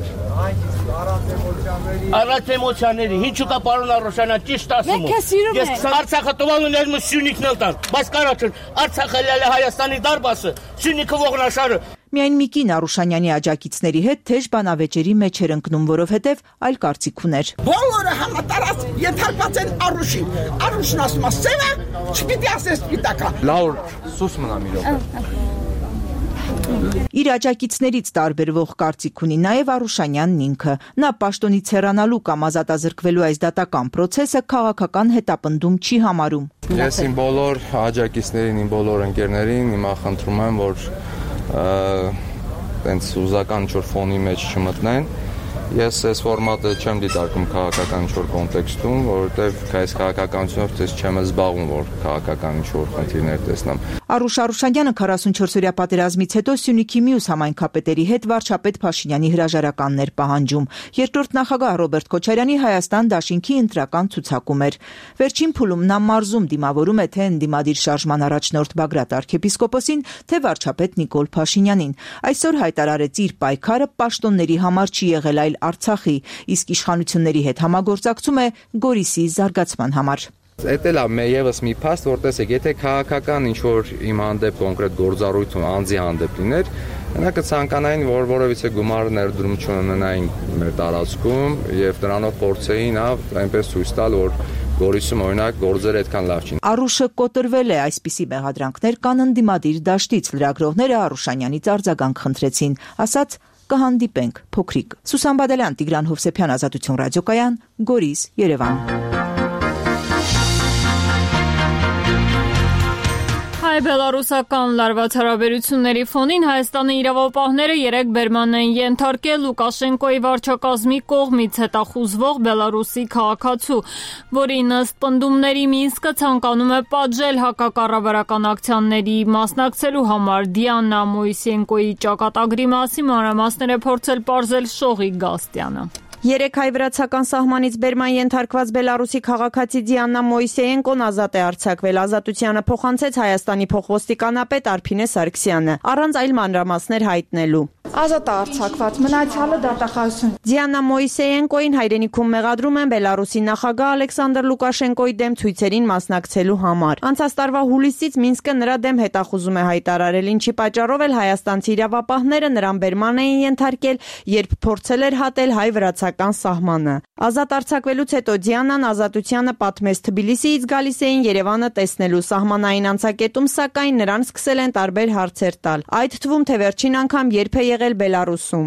Առաջ էմոցիաների, ինչ կա պարոն Արուշանյան, ճիշտ ասում եմ։ Ես Արցախը տվալուն եմ Սյունիքն էլ տան, բայց կարաչն Արցախը լալը Հայաստանի դարբասը, Սյունիքը ողնաշարը։ Միայն մի կին Արուշանյանի աջակիցների հետ թեժ բանավեճերի մեջ էր ընկնում, որովհետև այլ կարծիք ուներ։ Բոլորը համատարած ենթարկված են Արուշին։ Արուշն ասում է սևը, չպիտի ասես սպիտակա։ Լավ, սուս մնամ իրոք։ Իր աջակիցներից տարբերվող կարծիք ունի նաև Արուշանյանն ինքը։ Նա պաշտոնից հեռանալու կամ ազատազրկվելու այս դատական process-ը քաղաքական հետապնդում չի համարում։ Ես իմ բոլոր աջակիցներին, իմ բոլոր ընկերներին հիմա խնդրում եմ, որ տենց ուզական ինչ-որ ֆոնի մեջ չմտնեն։ Ես այս ֆորմատը չեմ դիտարկում քաղաքական ինչ-որ կոնտեքստում, որովհետև այս քաղաքականությունով դες չեմ զբաղվում, որ քաղաքական ինչ-որ խնդիրներ տեսնեմ։ Արուշ Արուշանյանը 44-օրյա պատերազմից հետո Սյունիքի մյուս համայնքապետերի հետ վարչապետ Փաշինյանի հրաժարականներ պահանջում։ Երկրորդ նախագահ Ռոբերտ Քոչարյանի Հայաստան դաշինքի ընտրական ցուցակում էր։ Վերջին փուլում նա մարզում դիմավորում է թե ընդդիմադիր շարժման առաջնորդ Բագրատ arczepiskoposին, թե վարչապետ Նիկոլ Փաշինյանին։ Այսօր հայտարարեց իր պայքարը պաշտոնների համար չի եղել, այլ Արցախի, իսկ իշխանությունների հետ համագործակցում է Գորիսի զարգացման համար։ Էդ էլ է եւս մի փաստ, որ տեսեք, եթե քաղաքական ինչ-որ իմ հանդեպ կոնկրետ գործառույթ անձի հանդեպ լիներ, նա կցանկանային, որ որևիցե գումար ներդրում չունենային մեր տարածքում եւ դրանով փորձեին այնպես ցույց տալ, որ Գորիսում օրինակ գործերը այդքան լավ չին։ Արուշը կոտրվել է, այսպիսի մեղադրանքներ կան ընդդիմադիր դաշտից, լրագրողները Արուշանյանից արձագանք խնդրեցին, ասաց կհանդիպենք փոքրիկ։ Սուսան Բադալյան, Տիգրան Հովսեփյան, Ազատություն ռադիոկայան, Գորիս, Երևան։ Հայ-բելարուսական լարված հարաբերությունների ֆոնին Հայաստանի իրավապահները երեկ բերման են ենթարկել Լուկաշենկոյի վարչակազմի կողմից հետախուզվող Բելարուսի քաղաքացու, որի ըստ պնդումների Մինսկը ցանկանում է պատժել հակակառավարական ակցիաների մասնակցելու համար։ Դիանա Մոյսենկոյի ճակատագրի մասին մանրամասներ է փորձել պարզել Շողիկ Գաստյանը։ Երեք հայ-վրացական սահմանից բերման ենթարկված Բելարուսի քաղաքացի Դիանա Մոյսեենկոն ազատ է արձակվել։ Ազատությանը փոխանցեց Հայաստանի փոխոստիկանապետ Արփինե Սարգսյանը, առանց այլ մանրամասներ հայտնելու։ Ազատ է արձակված, մնացյալը դատախազություն։ Դիանա Մոյսեենկոին հայրենիքում մեղադրում են Բելարուսի նախագահ Ալեքսանդր Լուկաշենկոյի դեմ ցույցերին մասնակցելու համար։ Անցած տարվա հուլիսից Մինսկը նրա դեմ հետախուզում է հայտարարել, ինչի պատճառով էլ հայաստանցի իրավապահները նրան բերման էին ենթարկել, երբ փորձել էր հատել հայ-վրացական սահմանը։ Ազատ արձակվելուց հետո Դիանան ազատությանը պատմեց Թբիլիսիից գալիս էին Երևանը տեսնելու սահմանային անցակետում, սակայն նրան սկսել են տարբեր հարցեր տալ։ Այդ թվում թե վերջին անգամ երբ է եղել Բելարուսում։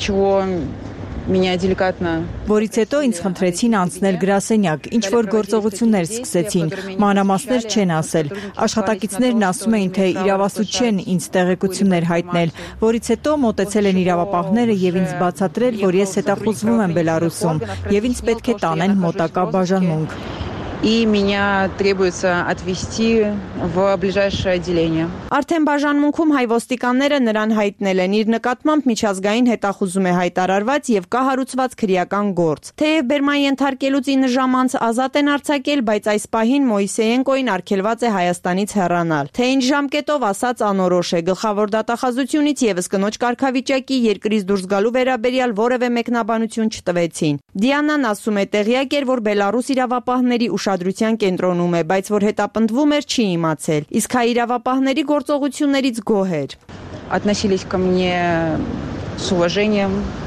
Որից հետո ինձ խնդրեցին անցնել գրասենյակ, ինչ որ գործողություններ սկսեցին, մանրամասներ չեն ասել։ Աշխատակիցներն ասում էին, թե իրավասու չեն ինձ տեղեկություններ հայտնել, որից հետո մոտեցել են իրավապահները եւ ինձ բացատրել, որ ես հետախուզվում եմ Բելարուսում եւ ինձ պետք է տանեն մոտակա բաժանմունք։ И меня требуется отвезти в ближайшее отделение. Արդեն բաժանմունքում հայ ոստիկանները նրան հայտնել են, իր նկատմամբ միջազգային հետախուզում է հայտարարված եւ կա հարուցված քրեական գործ։ Թեև բերման ենթարկելուց 9 ժամ անց ազատ են արձակել, բայց այս պահին Մոյսեենկոին արգելված է Հայաստանից հեռանալ։ Թե ինչ ժամկետով ասած անորոշ է, գլխավոր դատախազությունից եւս կնոջ կարգավիճակի երկրից դուրս գալու վերաբերյալ որևէ մեկնաբանություն չտվեցին։ Դիանան ասում է, տեղյակ էր, որ Բելարուս իրավապահների ուշադրության կենտրոնում է, բայց որ հետապնդվում էր չի իմացել։ Իսկ հայ իրավապահների գործողություններից գոհ էր։ Относились ко мне с уважением,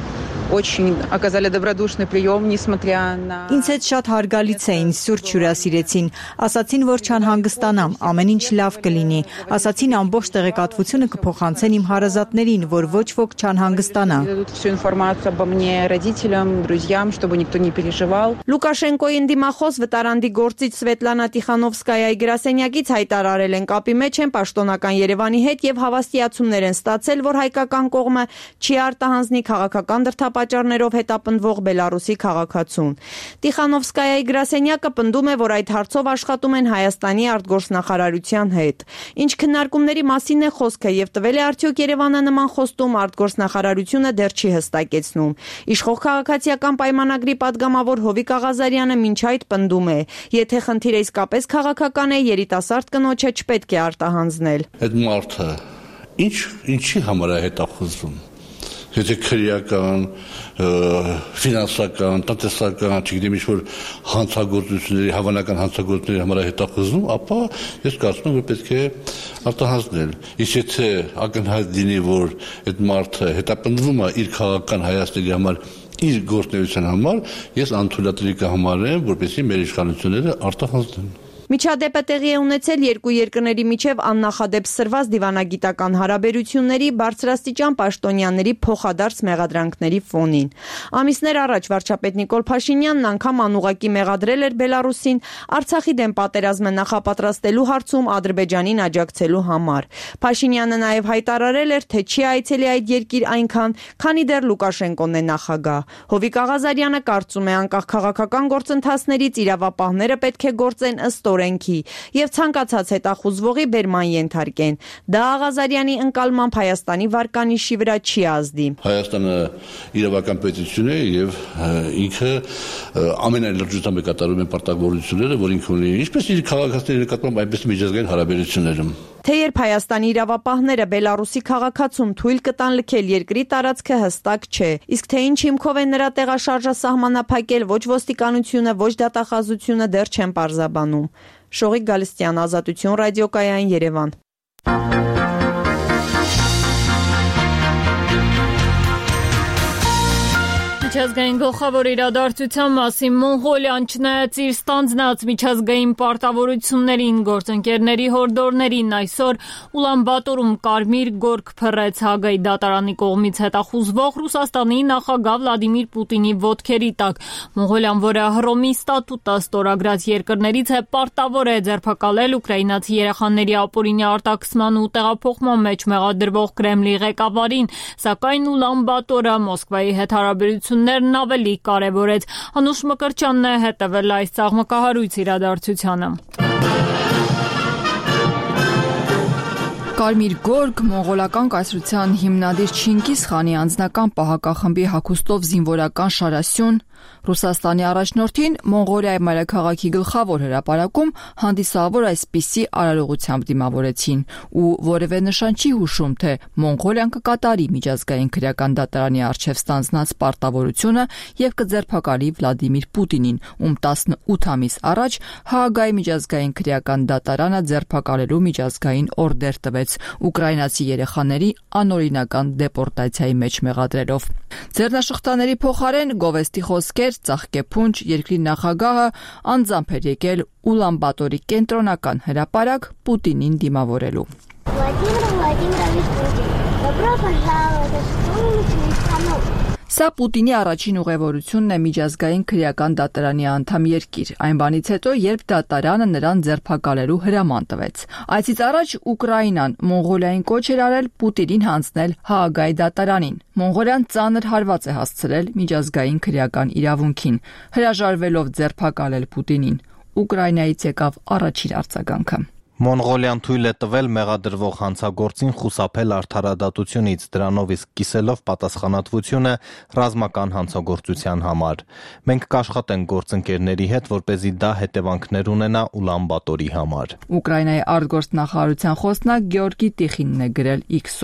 очень оказали добродушный прием, несмотря на... Ինձ հետ շատ հարգալից էին, սուրճ հյուրասիրեցին, ասացին, որ չանհանգստանամ, ամեն ինչ լավ կլինի, ասացին ամբողջ տեղեկատվությունը կփոխանցեն իմ հարազատներին, որ ոչ ոք չանհանգստանա։ Всю информацию обо мне родителям, друзьям, чтобы никто не переживал. Լուկաշենկոյին դիմախոս վտարանդի գործիչ Սվետլանա Տիխանովսկայայի գրասենյակից հայտարարել են կապի մեջ են պաշտոնական Երևանի հետ եւ հավաստիացումներ են ստացել, որ հայկական կողմը չի արտահանձնի քաղաքական դրդապատճառներով հետապնդվող Բելարուսի քաղաքացուն։ Տիխանովսկայայի գրասենյակը պնդում է, որ այդ հարցով աշխատում են Հայաստանի արտգործնախարարության հետ։ Ինչ քննարկումների մասին է խոսքը եւ տվել է արդյոք Երևանը նման խոստում արտգործնախարարությունը դեռ չի հստակեցնում։ Իշխող քաղաքացիական պայմանագրի падգամավոր Հովիկ Աղազարյանը մինչ այդ պնդում է, եթե խնդիրը իսկապես քաղաքական է, երիտասարդ կնոջը չպետք է արտահանձնել։ Այդ մարդը ինչի համար է հետախուզվում։ Եթե քրեական, ֆինանսական, տնտեսական, չգիտեմ ինչ-որ հանցագործությունների, հավանական հանցագործությունների համար է հետախուզվում, ապա ես կարծում եմ, որ պետք է արտահանձնել։ Իսկ եթե ակնհայտ լինի, որ այդ մարդը հետապնդվում է իր քաղաքական հայացքների համար, իր գործունեության համար, ես անթույլատրելի կհամարեմ, որպեսզի մեր իշխանությունները արտահանձնեն։ Միջադեպը տեղի է ունեցել երկու երկրների միջև աննախադեպ սրված դիվանագիտական հարաբերությունների բարձրաստիճան պաշտոնյաների փոխադարձ մեղադրանքների ֆոնին։ Ամիսներ առաջ վարչապետ Նիկոլ Փաշինյանն անգամ անուղղակի մեղադրել էր Բելարուսին Արցախի դեմ պատերազմը նախապատրաստելու հարցում Ադրբեջանին աջակցելու համար։ Փաշինյանը նաև հայտարարել էր, թե չի այցելի այդ երկիր այնքան, քանի դեռ Լուկաշենկոն է նախագահ։ Հովիկ Աղազարյանը կարծում է, անկախ քաղաքական գործընթացներից իրավապահները պետք է գործեն ըստ օրենքի եւ ցանկացած հետախուզվողի բերման ենթարկեն։ Դա Աղազարյանի ընկալմամբ Հայաստանի վարկանիշի վրա չի ազդի։ Հայաստանը իրավական պետություն է եւ ինքը ամենայն լրջությամբ է կատարում են պարտավորությունները, որ ինքը ունի, ինչպես իր քաղաքացիների նկատմամբ, այնպես միջազգային հարաբերություններում։ Թեև Հայաստանի իրավապահները Բելարուսի քաղաքացուն թույլ կտան լքել երկրի տարածքը հստակ չէ, իսկ թե ինչ հիմքով է նրա տեղաշարժը սահմանափակել, ոչ ոստիկանությունը, ոչ դատախազությունը դեռ չեն պարզաբանում։ Շողիկ Գալստյան, Ազատություն ռադիոկայան, Երևան։ Միջազգային գլխավոր իրադարձության մասին Մոնղոլիան չնայած իր ստանձնած միջազգային պարտավորություններին, գործընկերների հորդորներին այսօր Ուլանբատորում կարմիր գորգ փռեց Հագայի դատարանի կողմից հետախուզվող Ռուսաստանի նախագահ Վլադիմիր Պուտինի ոտքերի տակ։ Մոնղոլիան, որը Հռոմի ստատուտը ստորագրած երկրներից է, պարտավոր է ձերբակալել ուկրաինացի երեխաների ապօրինի արտաքսման ու տեղափոխման մեջ մեղադրվող Կրեմլի ղեկավարին, սակայն Ուլանբատորը Մոսկվայի հետ հարաբերություններն ավելի կարևորեց։ Անուշ Մկրտչյանն է հետևել այս ծաղմկահարույց իրադարձությանը։ Կարմիր գորգ մոնղոլական կայսրության հիմնադիր Չինգիզ խանի անձնական պահակախմբի հագուստով զինվորական շարասյուն Ռուսաստանի առաջնորդին Մոնղոլիայի մայրաքաղաքի գլխավոր հրապարակում հանդիսավոր այսպիսի արարողությամբ դիմավորեցին ու որևէ նշան չի հուշում, թե Մոնղոլիան կկատարի միջազգային քրեական դատարանի առջև ստանձնած պարտավորությունը եւ կձերբակալի Վլադիմիր Պուտինին, ում 18 ամիս առաջ Հաագայի միջազգային քրեական դատարանը ձերբակալելու միջազգային օրդեր տվեց ուկրաինացի երեխաների անօրինական դեպորտացիայի մեջ մեղադրելով։ Ձեռնաշխտաների փոխարեն գովեստի խոսքեր, ծաղկեփունջ երկրի նախագահը անձամբ էր եկել Ուլանբատորի կենտրոնական հրապարակ Պուտինին դիմավորելու։ Սա Պուտինի առաջին ուղևորությունն է միջազգային քրեական դատարանի անդամ երկիր, այն բանից հետո, երբ դատարանը նրան ձերբակալելու հրաման տվեց։ Այցից առաջ Ուկրաինան Մոնղոլիային կոչ էր արել Պուտինին հանձնել Հաագայի դատարանին։ Մոնղոլիան ծանր հարված է հասցրել միջազգային քրեական իրավունքին, հրաժարվելով ձերբակալել Պուտինին։ Ուկրաինայից եկավ առաջին արձագանքը։ Մոնղոլիան թույլ է տվել մեղադրվող հանցագործին խուսափել արդարադատությունից, դրանով իսկ կիսելով պատասխանատվությունը ռազմական հանցագործության համար։ Մենք կաշխատենք գործընկերների հետ, որպեսզի դա հետևանքներ ունենա Ուլանբատորի համար։ Ուկրաինայի արտգործնախարարության խոսնակ Գեորգի Տիխինն է գրել X-ում։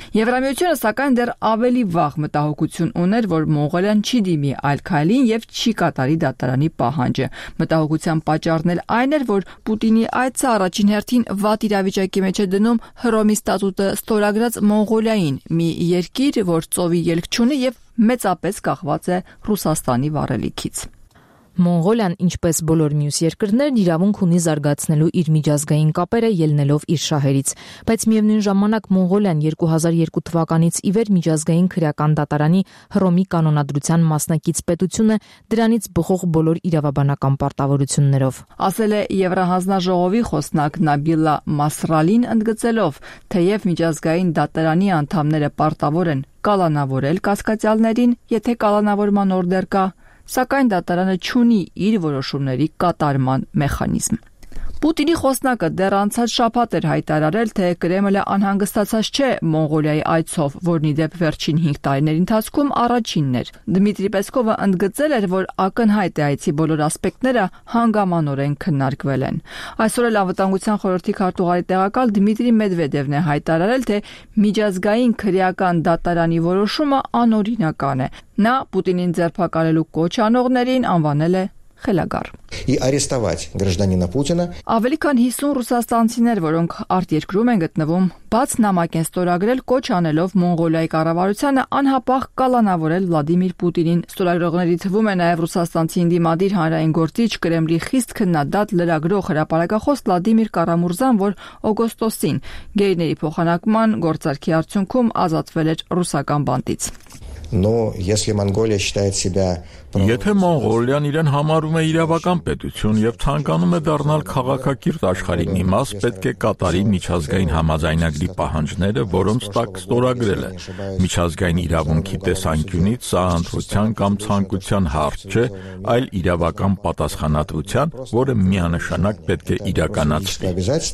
Եվրամիությունը սակայն դեռ ավելի վաղ մտահոգություն ուներ, որ Մոնղոլիան չի դիմի այլ քայլին եւ չի կատարի դատարանի պահանջը։ Մտահոգության պատճառն էլ այն էր, որ Պուտինի այցը առաջին հերթին վատ իրավիճակի մեջ է դնում Հռոմի ստատուտը ստորագրած Մոնղոլիային, մի երկիր, որ ծովի ելք չունի եւ մեծապես կախված է Ռուսաստանի վառելիքից։ Մոնղոլիան, ինչպես բոլոր մյուս երկրներն, իրավունք ունի զարգացնելու իր միջազգային կապերը ելնելով իր շահերից, բայց միևնույն ժամանակ Մոնղոլիան 2002 թվականից ի վեր միջազգային քրեական դատարանի Հռոմի կանոնադրության մասնակից պետություն է, դրանից բխող բոլոր իրավաբանական պարտավորություններով։ Ասել է Եվրահանձնաժողովի խոսնակ Նաբիլա Մասրալին, ընդգծելով, թեև միջազգային դատարանի անդամները պարտավոր են կալանավորել կասկածյալներին, եթե կալանավորման օրդեր կա, սակայն դատարանը չունի իր որոշումների կատարման մեխանիզմ։ Պուտինի խոսնակը դեռ անցած շաբաթ էր հայտարարել, թե Կրեմլը անհանգստացած չէ Մոնղոլիայի այցով, որն ի դեպ վերջին 5 տարիների ընթացքում առաջինն էր։ Դմիտրի Պեսկովը ընդգծել էր, որ ակնհայտ է այցի բոլոր ասպեկտները հանգամանորեն քննարկվել են։ Այսօր էլ Անվտանգության խորհրդի քարտուղարի տեղակալ Դմիտրի Մեդվեդևն է հայտարարել, թե միջազգային քրեական դատարանի որոշումը անօրինական է։ Նա Պուտինին ձերբակալելու կոչ անողներին անվանել է խելագար։ И арестовать гражданина Путина. Ավելի քան 50 ռուսաստանցիներ, որոնք արտերկրում են գտնվում, բաց նամակ են ստորագրել կոչ անելով Մոնղոլիայի կառավարությանը անհապաղ կալանավորել Վլադիմիր Պուտինին։ Ստորագրողների թվում է նաև ռուսաստանցի ընդդիմադիր հանրային գործիչ Կրեմլի խիստ քննադատ լրագրող հրապարակախոս Վլադիմիր Կարամուրզան, որ օգոստոսին գերիների փոխանակման գործարքի արդյունքում ազատվել էր ռուսական բանտից։ Но если Монголия считает себя Եթե Մոնղոլիան իրեն համարում է իրավական պետություն եւ ցանկանում է դառնալ քաղաքակիրթ աշխարհի մի մաս, պետք է կատարի միջազգային համաձայնագրի պահանջները, որոնց տակ ստորագրել է։ Միջազգային իրավունքի տեսանկյունից սա ընտրության կամ ցանկության հարց չէ, այլ իրավական պատասխանատվության, որը միանշանակ պետք է իրականացվի։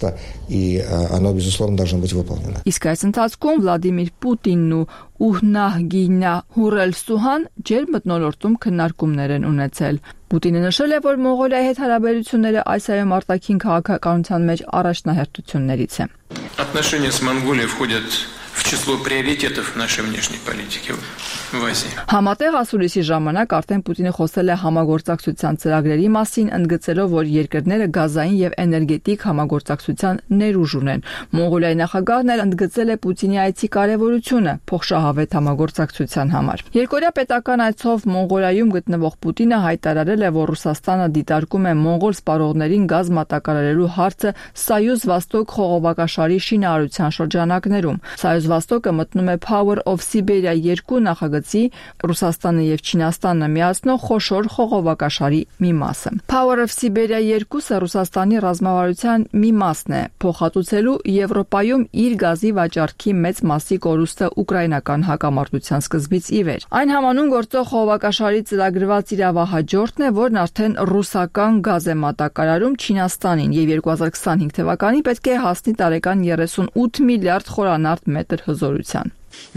Իսկ այս ընթացքում Վլադիմիր Պուտինն ու Ուհնահգինա Հուրելսուհան ջերմ մթնոլորտում քննարկումներ են ունեցել։ Պուտինը նշել է, որ Մոնղոլիայի հետ հարաբերությունները այսայում արտաքին քաղաքականության մեջ առաջնահերթություններից է։ Отношения с Монголией входят в число приоритетов нашей внешней политики в Азии. Համատեղ ասուլիսի ժամանակ արդեն Պուտինը խոսել է համագործակցության ծրագրերի մասին, ընդգծելով, որ երկրները գազային եւ էներգետիկ համագործակցության ներուժ ունեն։ Մոնղոլիայի նախագահն էլ ընդգծել է Պուտինի այցի կարևորությունը փոխշահավետ համագործակցության համար։ Երկօրյա պետական այցով Մոնղոլիայում գտնվող Պուտինը հայտարարել է, որ Ռուսաստանը դիտարկում է մոնղոլ սպառողներին գազ մատակարարելու հարցը Սայուզ Վաստոկ խողովակաշարի շինարարության շրջանակներում։ Սայուզ Վաստոկը մտնում է Power of Siberia 2 նախագծի Ռուսաստանը եւ Չինաստանը միացնող խոշոր խողովակաշարի մի մասը։ Power of Siberia 2-ը Ռուսաստանի ռազմավարության մի մասն է, փոխհատուցելու Եվրոպայում իր գազի վաճառքի մեծ մասի կորուստը ուկրաինական հակամարտության սկզբից ի վեր։ Այն համանուն գործող խողովակաշարի ծրագրված իրավահաջորդն է, որն արդեն ռուսական գազ է մատակարարում Չինաստանին եւ 2025 թվականին պետք է հասնի տարեկան 38 միլիարդ խորանարդ մետր հզորության։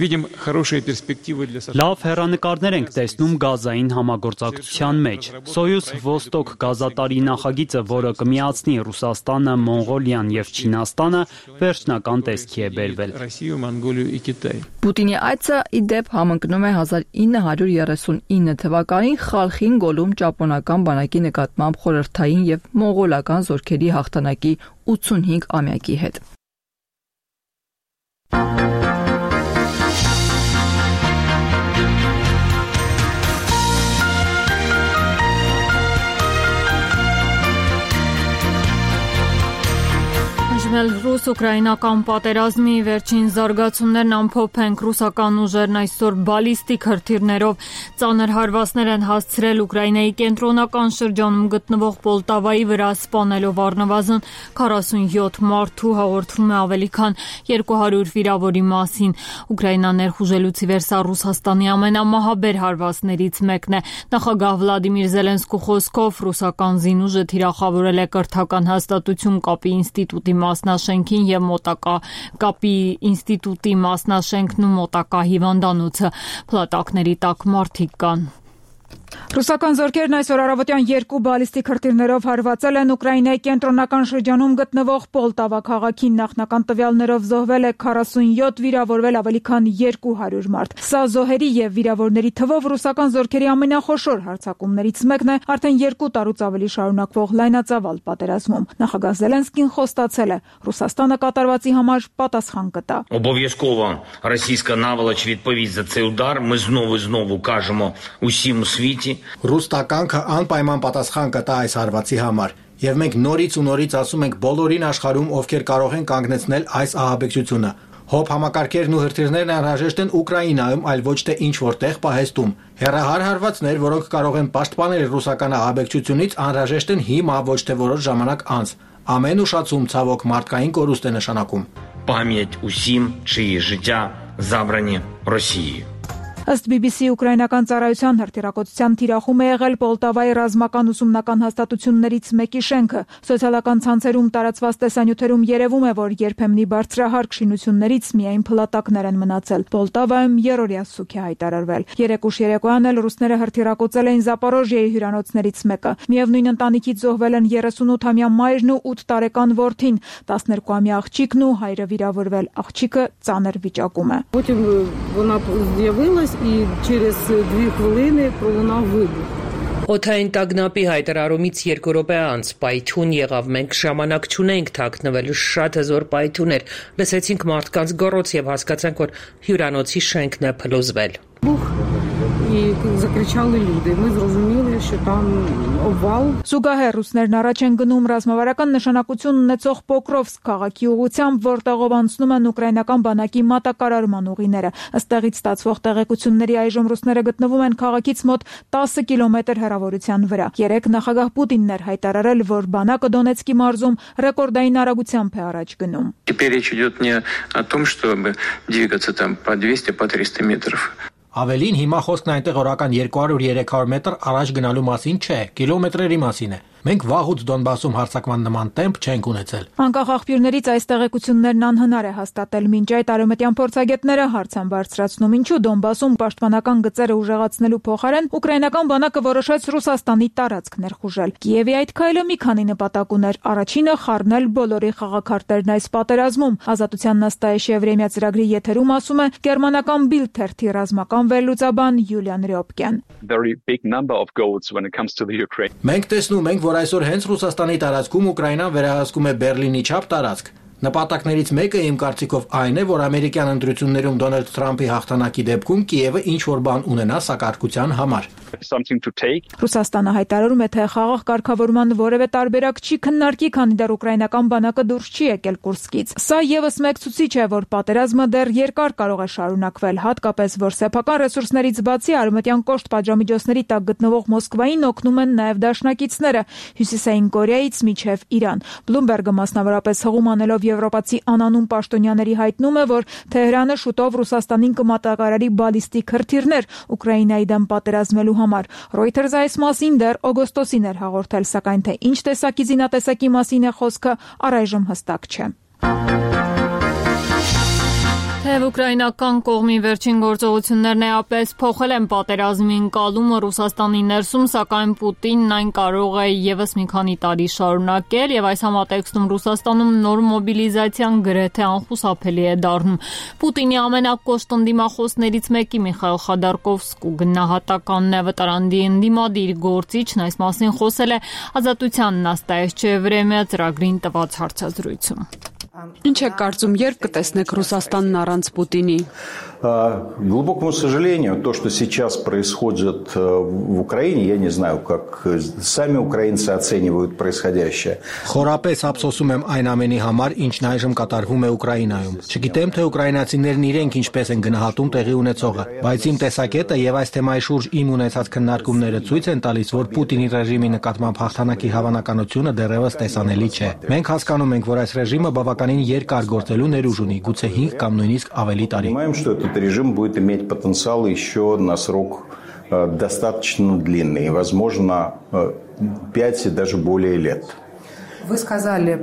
Լավ հեռանկարներ ենք տեսնում գազային համագործակցության մեջ։ Սոյուզ Ոստոկ գազատարի նախագիծը, որը կմիացնի Ռուսաստանը, Մոնղոլիան եւ Չինաստանը, վերջնական տեսքի է բերվել։ Պուտինի այցը ի դեպ համընկնում է 1939 թվականին Խալխին Գոլում ճապոնական բանակի նկատմամբ խորհրդային եւ մոնղոլական զորքերի հաղթանակի 85-ամյակի հետ։ Ռուս-ուկրաինական պատերազմի վերջին զարգացումներն ամփոփենք։ Ռուսական ուժերն այսօր բալիստիկ հրթիռներով ծանր հարվածներ են հասցրել Ուկրաինայի կենտրոնական շրջանում գտնվող Պոլտավայի վրա, սպանելով առնվազն 47 մարդու, հաղորդվում է ավելի քան 200 վիրավորի մասին։ Ուկրաինան ներխուժելուց ի վեր սա Ռուսաստանի ամենամահաբեր հարվածներից մեկն է։ Նախագահ Վլադիմիր Զելենսկու խոսքով ռուսական զինուժը թիրախավորել է կրթական հաստատություն կապի ինստիտուտի մասնաշենքին եւ մոտակա կապի ինստիտուտի մասնաշենքն ու մոտակա հիվանդանոցը։ Փլատակների տակ մարդիկ կան։ Ռուսական զորքերն այսօր առավոտյան 2 բալիստիկ հրթիռներով հարվածել են Ուկրաինայի կենտրոնական շրջանում գտնվող Պոլտավա քաղաքին։ Նախնական տվյալներով զոհվել է 47, վիրավորվել ավելի քան 200 մարդ։ Սա զոհերի եւ վիրավորների թվով ռուսական զորքերի ամենախոշոր հարձակումներից մեկն է արդեն 2 տարուց ավելի շարունակվող լայնածավալ պատերազմում։ Նախագահ Զելենսկին խոստացել է, Ռուսաստանը կատարվածի համար պատասխան կտա։ Обов'язково російська наволоч відповість за цей удар. Ми знову кажемо усім у світі. Ռուս տականքը անպայման պատասխան կտա այս հարվածի համար, եւ մենք նորից ու նորից ասում ենք բոլորին աշխարհում, ովքեր կարող են կանգնեցնել այս ահաբեկչությունը։ Հոբ համակարգերն ու հրթիռներն անհրաժեշտ են Ուկրաինայում, այլ ոչ թե ինչ որտեղ պահեստում։ Հեռահար հարվածներ, որոնք կարող են պաշտպանել ռուսական ահաբեկչությունից, անհրաժեշտ են հիմա, ոչ թե որոշ ժամանակ անց։ Ամեն ուշացում ցավոք մարդկային կորուստ է նշանակում։ Пам'ять усім, чиї життя забрані Росією. Ըստ BBC ուկրաինական ծառայության հրթիռակոծության թիրախում է եղել Պոլտավայի ռազմական ուսումնական հաստատություններից մեկի շենքը։ Սոցիալական ցանցերում տարածված տեսանյութերում երևում է, որ երբեմնի բարձրահարկ շինություններից միայն փլատակներ են մնացել։ Պոլտավայում երրորդյա սուք է հայտարարվել։ Երեկուշ երեկոյան էլ ռուսները հրթիռակոծել էին Զապորոժիայի հյուրանոցներից մեկը։ Միևնույն ընտանիքից զոհվել են 38-ամյա մայրն ու 8 տարեկան որդին, 12-ամյա աղջիկն ու հայրը վիրավորվել։ Աղջիկը ծանր վիճակում է։ І через 2 хвилини пролунав вибух. Օդային տագնապի հայտարարումից 2 րոպե անց պայթյուն եղավ, մենք ժամանակ չունենք թաքնվելու, շատ հզոր պայթյուն էր, լսեցինք մարդկանց գոռոց եւ հասկացանք, որ հյուրանոցի շենքն է փլուզվել։ І закричали люди. Ми зрозуміли, що там обвал. Զուգահեռ ռուսներն առաջ են գնում ռազմավարական նշանակություն ունեցող Պոկրովսկ քաղաքի ուղղությամբ, որտեղով անցնում են ուկրաինական բանակի մատակարարման ուղիները։ Ըստեղից ստացվող տեղեկությունների այժմ ռուսները գտնվում են քաղաքից մոտ 10 կիլոմետր հեռավորության վրա։ Երեկ նախագահ Պուտինն էր հայտարարել, որ բանակը Դոնեցկի մարզում ռեկորդային արագությամբ է առաջ գնում։ Теперь речь идет не о том, чтобы двигаться там по 200, по 300 метров. Ավելին հիմա խոսքն այնտեղ օրական 200-300 մետր առաջ գնալու մասին չէ, կիլոմետրերի մասին է։ Մենք վաղուց Դոնբասում հարձակման նման տեմպ չենք ունեցել։ Անկախ աղբյուրներից այս տեղեկություններն անհնար է հաստատել, մինչ այդ արևմտյան փորձագետները հարց են բարձրացնում, ինչու Դոնբասում պաշտպանական գծերը ուժեղացնելու փոխարեն ուկրաինական բանակը որոշեց Ռուսաստանի տարածք ներխուժել։ Կիևի այդ քայլը մի քանի նպատակ ուներ։ Առաջինը խառնել բոլորի խաղաքարտերն այս պատերազմում։ Ազատության նաստայեշ Եվրեմիա ծրագրի եթերում ասում է գերմանական Bild թերթի ռազմական վերլուծաբան Յուլիան Ռյոպկեն։ Մենք տեսնում ենք, որ այսօր հենց Ռուսաստանի տարածքում Ուկրաինան վերահսկում է Բերլինի չափ տարածք։ Նպատակներից մեկը իմ կարծիքով այն է, որ ամերիկյան ընտրություններում Դոնալդ Թրամփի հաղթանակի դեպքում Կիևը ինչ-որ բան ունենա սակարկության համար։ Ռուսաստանը հայտարարում է, թե խաղաղ կարգավորման որևէ տարբերակ չի քննարկի, քանի դեռ ուկրաինական բանակը դուրս չի եկել Կուրսկից։ Սա եւս մեկ ցուցիչ է, որ պատերազմը դեռ երկար կարող է շարունակվել, հատկապես որ սեփական ռեսուրսներից բացի արևմտյան կոշտ պատժամիջոցների տակ գտնվող Մոսկվային օգնում են նաեւ դաշնակիցները Հյուսիսային Կորեայից մինչև Իրան։ Բլումբերգը մասնավորապես հղում անելով եվրոպացի անանուն պաշտոնյաների հայտնում է, որ Թեհրանը շուտով Ռուսաստանին կմատակարարի բալիստիկ հրթիռներ Ուկրաինայի դեմ պատերազմելու համար։ Reuters այս մասին դեռ օգոստոսին էր հաղորդել, սակայն թե ինչ տեսակի զինատեսակի մասին է խոսքը, առայժմ հստակ չէ։ Թեև ուկրաինական կողմի վերջին գործողություններն էապես փոխել են պատերազմի ընկալումը Ռուսաստանի ներսում, սակայն Պուտինն այն կարող է եւս մի քանի տարի շարունակել եւ այս համատեքստում Ռուսաստանում նոր մոբիլիզացիան գրեթե անխուսափելի է դառնում։ Պուտինի ամենակոշտ ընդդիմախոսներից մեկի Միխայել Խադարկովսկու գնահատականն է վտարանդի ընդդիմադիր գործիչն այս մասին խոսել է Ազատության նաստայեշ Եվրեմիա ծրագրին տված հարցազրույցում։ Ինչ եք կարծում, երբ կտեսնեք Ռուսաստանն առանց Պուտինի։ К глубокому сожалению, то, что сейчас происходит в Украине, я не знаю, как сами украинцы оценивают происходящее. Խորապես ափսոսում եմ այն ամենի համար, ինչն այժմ կատարվում է Ուկրաինայում։ Չգիտեմ, թե ուկրաինացիներն իրենք ինչպես են գնահատում տեղի ունեցողը, բայց իմ տեսակետը եւ այս թեմայի շուրջ իմ ունեցած քննարկումները ցույց են տալիս, որ Պուտինի ռեժիմի նկատմամբ հաղթանակի հավանականությունը դեռևս տեսանելի չէ։ Մենք հասկանում ենք, որ այս ռեժիմը բավականին երկար գործելու ներուժ ունի, գուցե 5 կամ նույնիսկ ավելի տարի։ Этот режим будет иметь потенциал еще на срок достаточно длинный, возможно, 5 и даже более лет. Вы сказали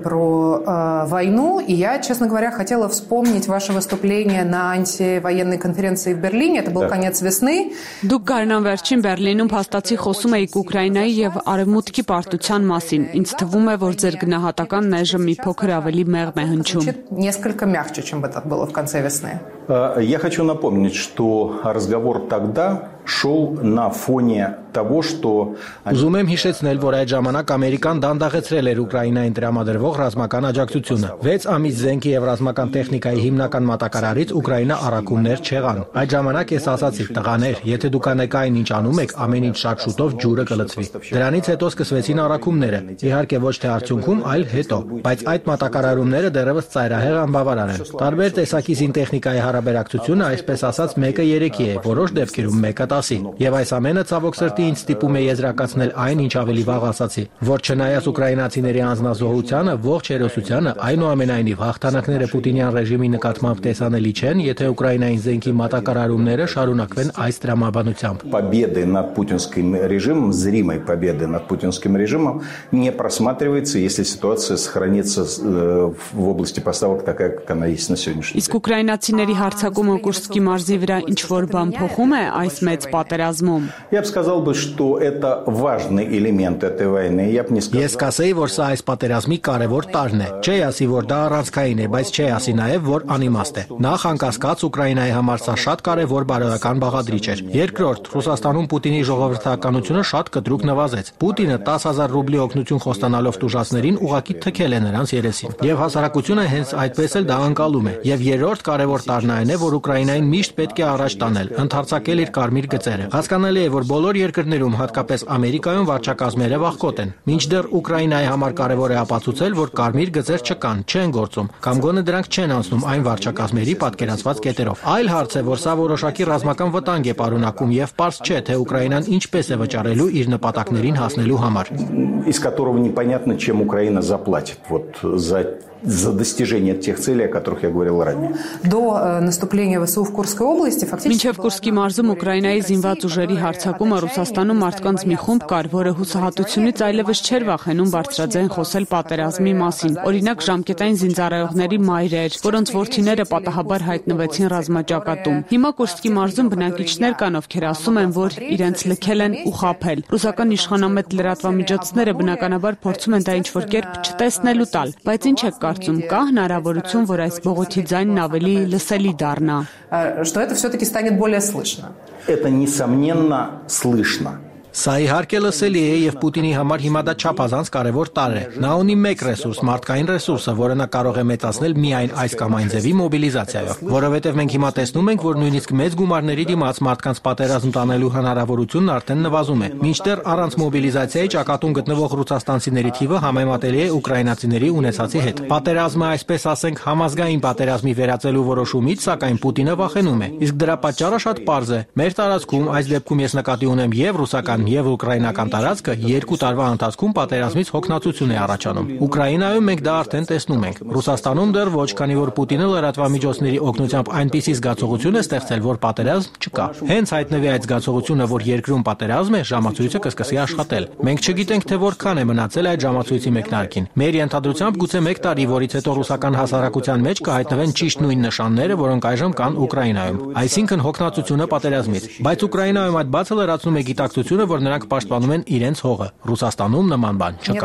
про войну, и я, честно говоря, хотела вспомнить ваше выступление на антивоенной конференции в Берлине. Это был конец весны. Դուք գարնան վերջին Բերլինում փաստացի խոսում էիք Ուկրաինայի եւ Արևմուտքի պարտության մասին։ Ինձ թվում է, որ ձեր գնահատականն այժմ մի փոքր ավելի մեղմ է հնչում։ Несколько мягче, чем это было в конце весны. Я хочу напомнить, что разговор тогда шел на фоне того, что... Ուզում եմ հիշեցնել, որ այդ ժամանակ Ամերիկան դանդաղեցրել էր Ուկրաինային տրամադրվող ռազմական աջակցությունը։ 6 ամիս զենքի եւ ռազմական տեխնիկայի հիմնական մատակարարից Ուկրաինա առաքումներ չեղան։ Այդ ժամանակ ես ասացի՝ տղաներ, եթե դուք անեկային ինչ անում եք, ամեն ինչ շատ շուտով ջուրը կլցվի։ Դրանից հետո սկսվեցին առաքումները։ Իհարկե ոչ թե արդյունքում, այլ հետո, բայց այդ մատակարարումները դեռևս ծայրահեղ անբավարար են։ Տարբեր տեսակի զինտեխնիկայի հարաբերակցությունը, այսպես ասած, 1-3-ի է, որոշ դեպքերում 1-10-ի։ Եվ այս ամենը ցավոք սրտի ինձ ստիպում է եզրակացնել այն, ինչ ավելի վաղ ասացի, որ չնայած ուկրաինացիների անձնազոհությանը, ողջ հերոսությանը, այնուամենայնիվ հաղթանակները Պուտինյան ռեժիմի նկատմամբ տեսանելի չեն, եթե Ուկրաինային զենքի մատակարարումները շարունակվեն այս տրամաբանությամբ։ Победы над путинским режимом, зримой победы над путинским режимом не просматривается, если ситуация сохранится в области поставок такая, как она есть на сегодняшний день. Իսկ ուկրաինացիների հարձակումը Կուրսկի մարզի վրա ինչ որ բան փոխում է այս մեծ պատերազմում։ Я бы сказал бы, что это важный элемент этой войны. Я бы не сказал. Ես կասեի, որ սա այս պատերազմի կարևոր տարրն է։ Չի ասի, որ դա առանցքային է, բայց չի ասի նաև, որ անիմաստ է։ Նախ անկասկած Ուկրաինայի համար սա շատ կարևոր բարոյական բաղադրիչ էր։ Երկրորդ, Ռուսաստանում Պուտինի ժողովրդականությունը շատ կտրուկ նվազեց։ Պուտինը 10,000 ռուբլի օգնություն խոստանալով տուժածներին ուղակի թքել է նրանց երեսին։ Եվ հասարակությունը հենց այդպես էլ դա անցալում է։ Եվ երրորդ կարևոր տարրն այն է, որ Ուկրաինային միշտ պետք է առաջ տանել, ընդարձակել իր կարմիր գծերը։ Հասկանալի է, որ բոլոր երկրներում, հատկապես Ամերիկայում վարչակազմերը վախկոտ են։ Մինչդեռ Ուկրաինայի համար կարևոր է ապացուցել, որ կարմիր գծեր չկան, չեն գործում, կամ գոնե դրանք չեն անցնում այն վարչակազմերի պատկերացված կետերով։ Այլ հարց է, որ սա որոշակի ռազմական վտանգ է պարունակում եւ պարզ չէ, թե Ուկրաինան ինչպես է վճարելու իր նպատակներին հասնելու համար։ Из которого непонятно, чем Украина заплатит вот за достижение тех целей, о которых я говорил ранее. До наступления ВСУ в Курской области фактически... Մինչև Կուրսկի մարզում Ուկրաինայի զինված ուժերի հարձակումը Ռուսաստանում մարդկանց մի խումբ կար, որը հուսահատությունից այլևս չէր վախենում բարձրաձայն խոսել պատերազմի մասին։ Օրինակ ժամկետային զինծառայողների մայրեր, որոնց որդիները պատահաբար հայտնվեցին ռազմաճակատում։ Հիմա Կուրսկի մարզում բնակիչներ կան, ովքեր ասում են, որ իրենց լքել են ու խաբել։ Ռուսական իշխանամետ լրատվամիջոցները բնականաբար փորձում են դա ինչ-որ կերպ չտեսնելու տալ, բայց ինչ է կարծում, կա հնարավորություն, որ այս բողոքի ձայնն ավելի լսելի դառնա։ Что это все-таки станет более слышно. Это несомненно слышно. Սա իհարկե լսելի է եւ Պուտինի համար հիմա դա չափազանց կարևոր տարր է։ Նա ունի մեկ ռեսուրս, մարդկային ռեսուրսը, որը նա կարող է մեծացնել միայն այս կամ այն ձևի մոբիլիզացիայով, որովհետեւ մենք հիմա տեսնում ենք, որ նույնիսկ մեծ գումարների դիմաց մարդկանց պատերազմ տանելու հնարավորությունն արդեն նվազում է։ Մինչդեռ առանց մոբիլիզացիայի ճակատում գտնվող ռուսաստանցիների թիվը համեմատելի է ուկրաինացիների ունեցածի հետ։ Պատերազմը, այսպես ասենք, համազգային պատերազմի վերածելու որոշումից, սակայն Պուտինը վախենում է։ Իսկ դրա պատճառը շատ պարզ է։ Մեր տարածքում, այս դեպքում ես նկատի ունեմ եւ ռուսական եւ ուկրաինական տարածքը 2 տարվա ընթացքում պատերազմից հոգնածություն է առաջանում։ Ուկրաինայում մենք դա արդեն տեսնում ենք։ Ռուսաստանում դեռ ոչ, քանի որ Պուտինը լրատվամիջոցների օգնությամբ այնպիսի զգացողություն է ստեղծել, որ պատերազմ չկա։ Հենց հայտնվի այդ զգացողությունը, որ երկրում պատերազմ է, ժամացույցը կսկսի աշխատել։ Մենք չգիտենք, թե որքան է մնացել այդ ժամացույցի մեկնարկին։ Մեր ենթադրությամբ գուցե 1 տարի, որից հետո ռուսական հասարակության մեջ կհայտնվեն ճիշտ նույն նշանները, որոնք այժմ կան Ուկրաինայում։ Այսինքն հոգնածությունը պատերազմից։ Բայց Ուկրաինայում այդ բացը լրացնում է գիտակցությունը, որ նրանք պաշտպանում են իրենց հողը։ Ռուսաստանում նման բան չկա։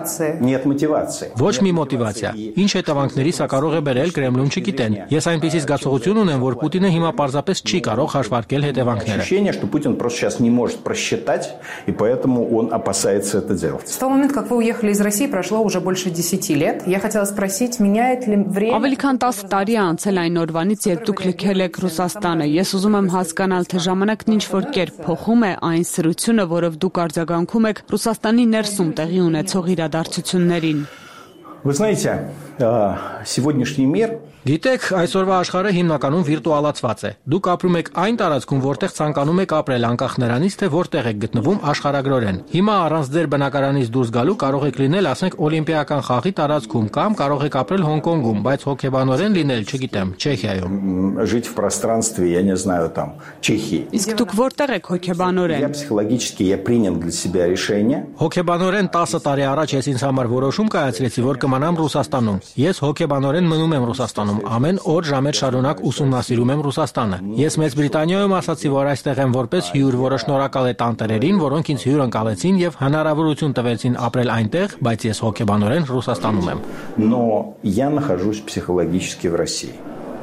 Нет мотивации. Ոչ մի մոտիվացիա։ Ինչ հետևանքների սա կարող է բերել Կրեմլում չգիտեն։ Ես այնպիսի զգացողություն ունեմ, որ Պուտինը հիմա պարզապես չի կարող հաշվարկել հետևանքները։ Ощущение, что Путин просто сейчас не может просчитать, и поэтому он опасается это делать. С того момента, как вы уехали из России, прошло уже больше 10 лет. Я хотела спросить, меняет ли время... Ավելի քան 10 տարի է անցել այն օրվանից, երբ դուք լքել եք Ռուսաստանը։ Ես ուզում եմ հասկանալ, թե ժամանակն ինչ-որ կերպ փոխում է այն սրությունը, որով դուք արձագանքում եք Ռուսաստանի ներսում տեղի ունեցող իրադարձություններին։ Вы знаете, сегодняшний мир Գիտեք, այսօրվա աշխարհը հիմնականում վիրտուալացված է։ Դուք ապրում եք այն տարածքում, որտեղ ցանկանում եք ապրել, անկախ նրանից, թե որտեղ եք գտնվում աշխարհագրորեն։ Հիմա առանց ձեր բնակարանից дурс գալու կարող եք լինել, ասենք, օլիմպիական խաղի տարածքում կամ կարող եք ապրել Հոնկոնգում, բայց հոգեբանորեն լինել, չգիտեմ, Չեխիայում։ Жить в пространстве, я не знаю, там, Чехии. Իսկ դուք որտեղ եք հոգեբանորեն։ Я психологически я принял для себя решение. Հոգեբանորեն 10 տարի առաջ ես ինձ համար որոշում կայացրեցի, որ կմնամ Ռուսաստանում։ Ես հոգեբանորեն մնում եմ Ռուսաստանում, ամեն օր ժամեր շարունակ ուսումնասիրում եմ Ռուսաստանը։ Ես Մեծ Բրիտանիայում ասացի, որ այստեղ եմ որպես հյուր, որը շնորհակալ է տանտերերին, որոնք ինձ հյուր ընկալեցին եւ հնարավորություն տվեցին ապրել այնտեղ, բայց ես հոգեբանորեն Ռուսաստանում եմ։ Но я нахожусь психологически в России.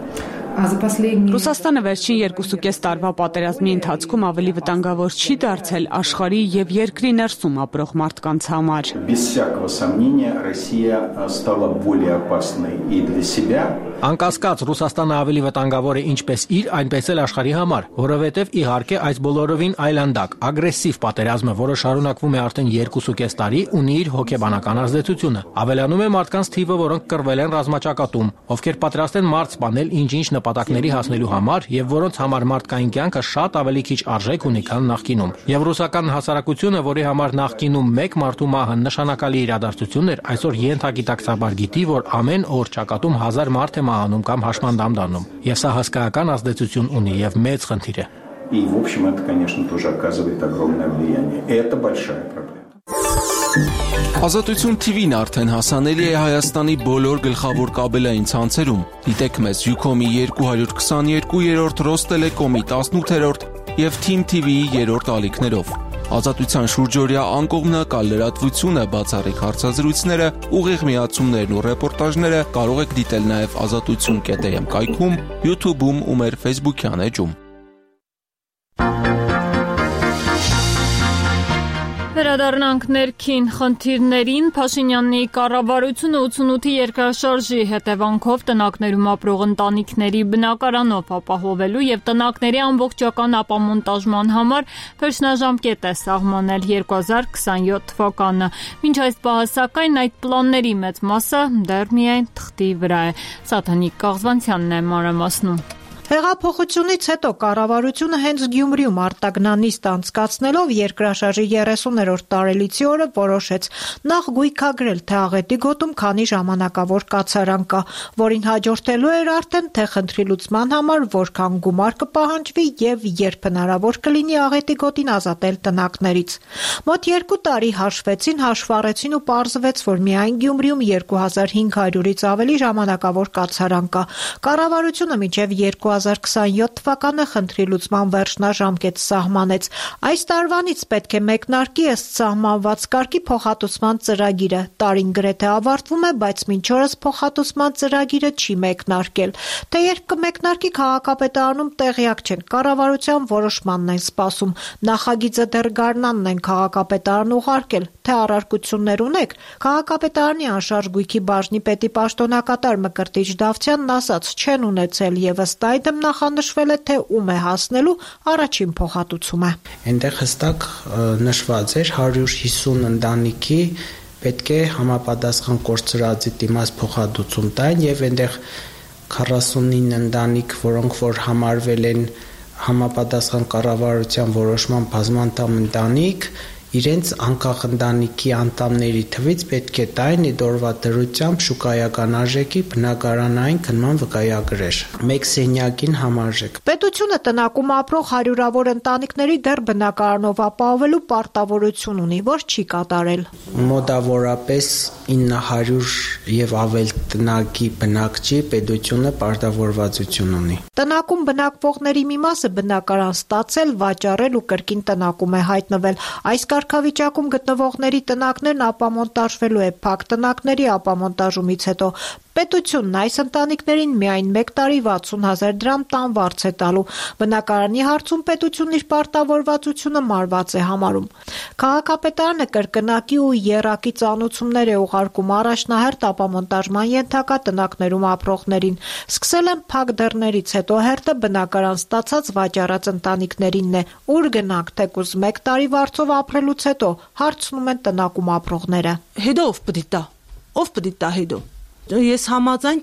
Ռուսաստանը վերջին 2.5 տարվա պատերազմի ընթացքում ավելի վտանգավոր չի դարձել աշխարհի եւ երկրի ներսում ապրող մարդկանց համար։ Без всякого сомнения, Россия стала более опасной и для себя. Անկասկած Ռուսաստանը ավելի վտանգավոր է ինչպես իր, այնպես էլ աշխարհի համար, որովհետև իհարկե այս բոլորովին այլանդակ, ագրեսիվ պատերազմը, որը շարունակվում է արդեն 2.5 տարի, ունի իր հոգեբանական ազդեցությունը։ Ավելանում է մարդկանց թիվը, որոնք կռվել են ռազմաճակատում, ովքեր պատրաստ են մարդ սպանել ինչ-ինչ նպատակների հասնելու համար եւ որոնց համար մարդկային կյանքը շատ ավելի քիչ արժեք ունի, քան նախկինում։ Եվ ռուսական հասարակությունը, որի համար նախկինում մեկ մարդու մահը նշանակալի իրադարձություն էր, այսօր ենթագիտակցաբար գիտի, որ ամեն օր ճակատում 1000 մարդ է մահանում կամ հաշմանդամ դառնում։ Եվ սա հսկայական ազդեցություն ունի եւ մեծ խնդիր է։ И, в общем, это, конечно, тоже оказывает огромное влияние. И это большая проблема. Ազատություն TV-ն արդեն հասանելի է Հայաստանի բոլոր գլխավոր կաբելային ցանցերում։ Դիտեք մեզ Ucom-ի 222-րդ, Ռոստելեկոմի 18-րդ եւ Team TV-ի 3-րդ ալիքներով։ Ազատության շուրջօրյա անկողմնակալ լրատվությունը, բացառիկ հարցազրույցները, ուղիղ միացումներն ու ռեպորտաժները կարող եք դիտել նաեւ azatutsun.am կայքում, YouTube-ում ու մեր Facebook-յան էջում։ Վերադառնանք ներքին խնդիրներին։ Փաշինյանի կառավարությունը 88-ի երկրաշարժի հետևանքով տնակներում ապրող ընտանիքների բնակարանով ապահովելու եւ տնակների ամբողջական ապամոնտաժման համար վերջնաժամկետ է սահմանել 2027 թվականը։ Մինչ այս պահը, սակայն, այդ պլանների մեծ մասը դեռ միայն թղթի վրա է։ Սաթանիկ Կաղզվանցյանն է մանրամասնում։ Հեղափոխությունից հետո կառավարությունը հենց Գյումրիում արտագնանիստ անցկացնելով երկրաշարժի 30-րդ տարելիցի օրը որոշեց նախ գույքագրել, թե աղետի գոտում քանի ժամանակավոր կացարան կա, որին հաջորդելու էր արդեն թե խնդրի լուծման համար որքան գումար կպահանջվի եւ երբ հնարավոր կլինի աղետի գոտին ազատել տնակներից։ Մոտ 2 տարի հաշվեցին, հաշվառեցին ու պարզվեց, որ միայն Գյումրիում 2500-ից ավելի ժամանակավոր կացարան կա։ Կառավարությունը մինչեւ 2027 թվականը խնդրի լուծման վերջնաժամկետ սահմանեց։ Այս տարվանից պետք է մեկնարկի ըստ սահմանված կարգի փոխհատուցման ծրագիրը։ Տարին գրեթե ավարտվում է, բայց մինչ օրս փոխհատուցման ծրագիրը չի մեկնարկել։ Թե երբ կմեկնարկի, քաղաքապետարանում տեղյակ չեն։ Կառավարության որոշմանն են սպասում։ Նախագիծը դեռ գարնանն են քաղաքապետարան ուղարկել։ Թե առարկություններ ունեք, քաղաքապետարանի անշարժ գույքի բաժնի պետի պաշտոնակատար Մկրտիչ Դավթյանն ասաց, չեն ունեցել եւ ըստ այդմ նախանշվել է, թե ում է հասնելու առաջին փոխհատուցումը։ Այնտեղ հստակ նշված էր 150 ընտանիքի պետք է համապատասխան կորցրածի դիմաց փոխհատուցում տային եւ այնտեղ 49 ընտանիք, որոնք որ համարվել են համապատասխան կառավարության որոշման բազմանդամ ընտանիք, իրենց անկախ ընտանիքի անդամների թվից պետք է տային այդ օրվա դրությամբ շուկայական արժեքի բնակարանային քննման վկայագրեր։ Մեկ սենյակին համարժեք։ Պետությունը տնակում ապրող հարյուրավոր ընտանիքների դեռ բնակարանով ապահովելու պարտավորություն ունի, որ չի կատարել։ Մոտավորապես 900 եւ ավել տնակի բնակչի պետությունը պարտավորվածություն ունի։ Տնակում բնակվողների մի մասը բնակարան ստացել, վաճառել ու կրկին տնակում է հայտնվել։ Այս կարգավիճակում գտնվողների տնակներն ապամոնտաժվելու է փակ տնակների ապամոնտաժումից հետո։ Պետությունն այս ընտանիքներին միայն 1 տարի 60,000 դրամ տանվարձ է տալու։ Բնակարանի հարցում պետությունն իր պարտավորվածությունը մարված է համարում։ Քաղաքապետարանը կրկնակի ու եռակի ծանուցումներ է ուղարկում առաջնահերթ ապամոնտաժման ենթակա տնակներում ապրողներին։ Սկսել են փակ դռներից, հետո հերթը բնակարան ստացած վաճառած ընտանիքներինն է։ Ուր գնանք, թեկուզ 1 տարի վարձով ապրելուց հետո, հարցնում են տնակում ապրողները։ Հետո ով պետք է տա։ Ով պետք է տա հետո։ Ես համաձայն չեմ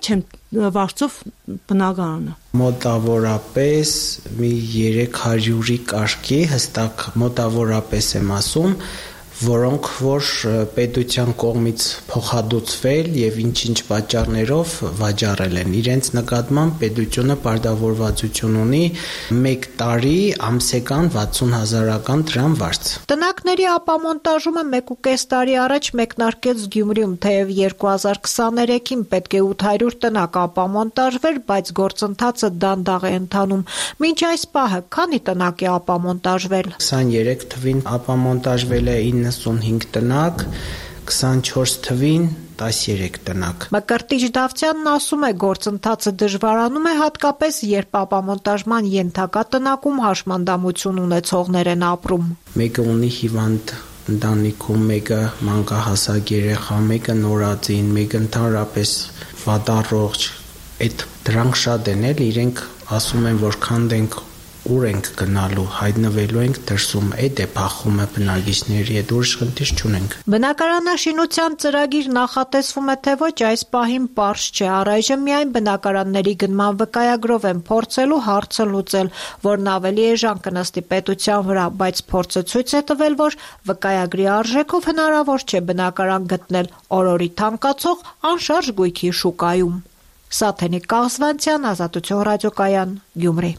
վարձով բնակարանը։ Մոտավորապես մի 300-ի կարգի հստակ մոտավորապես եմ ասում, որոնք որ պետության կողմից փոխհատուցվել եւ ինչ-ինչ պատճառներով վաճառել են։ Իրենց նկատմամբ պետությունը պարտավորվածություն ունի 1 տարի ամսական 60,000 դրամ վարձ։ Տնակների ապամոնտաժումը 1.5 տարի առաջ մեկնարկեց Գյումրիում, թեև 2023-ին պետք է 800 տնակ ապամոնտաժվեր, բայց գործընթացը դանդաղ է ընթանում։ Մինչ այս պահը քանի տնակ է ապամոնտաժվել։ 23 թվին ապամոնտաժվել է 95 տնակ, 24 թվին 13 տնակ։ Մկրտիչ Դավթյանն ասում է, գործընթացը դժվարանում է հատկապես, երբ ապամոնտաժման ենթակա տնակում հաշմանդամություն ունեցողներ են ապրում։ Մեկը ունի հիվանդ ընտանիքում, մեկը մանկահասակ երեխա, մեկը նորածին, մեկը ընդհանրապես վատառողջ։ Այդ դրանք շատ են էլ, իրենք ասում են, որ քանդենք ուր ենք գնալու, հայտնվելու ենք դրսում, այդ է փախումը բնակիչների հետ, ուրիշ խնդիր չունենք։ Բնակարանաշինության ծրագիր նախատեսվում է, թե ոչ, այս պահին պարզ չէ, առայժմ միայն բնակարանների գնման վկայագրով են փորձելու հարցը լուծել, որն ավելի էժան կնստի պետության վրա, բայց փորձը ցույց է տվել, որ վկայագրի արժեքով հնարավոր չէ բնակարան գտնել օրորի թանկացող անշարժ գույքի շուկայում։ Սաթենիկ Կաղզվանցյան, Ազատություն ռադիոկայան, Գյումրի։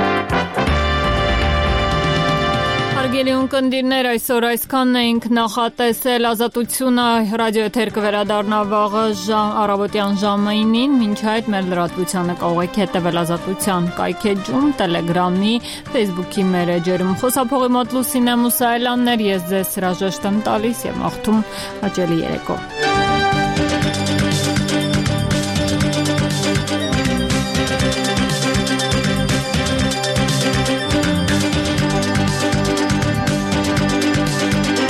Հարգելի ունկնդիրներ, այսօր այսքանն էինք նախատեսել, Ազատությունը ռադիոեթեր կվերադառնա վաղը առավոտյան ժամը 9-ին, մինչ այդ մեր լրատվությանը կարող եք հետևել Ազատության կայքեջում, Տելեգրամի, Facebook-ի մեր էջերում։ Խոսափողի մոտ Լուսինե Մուսայելյանն էր, ես ձեզ հրաժեշտ եմ տալիս եւ մաղթում հաճելի երեկո։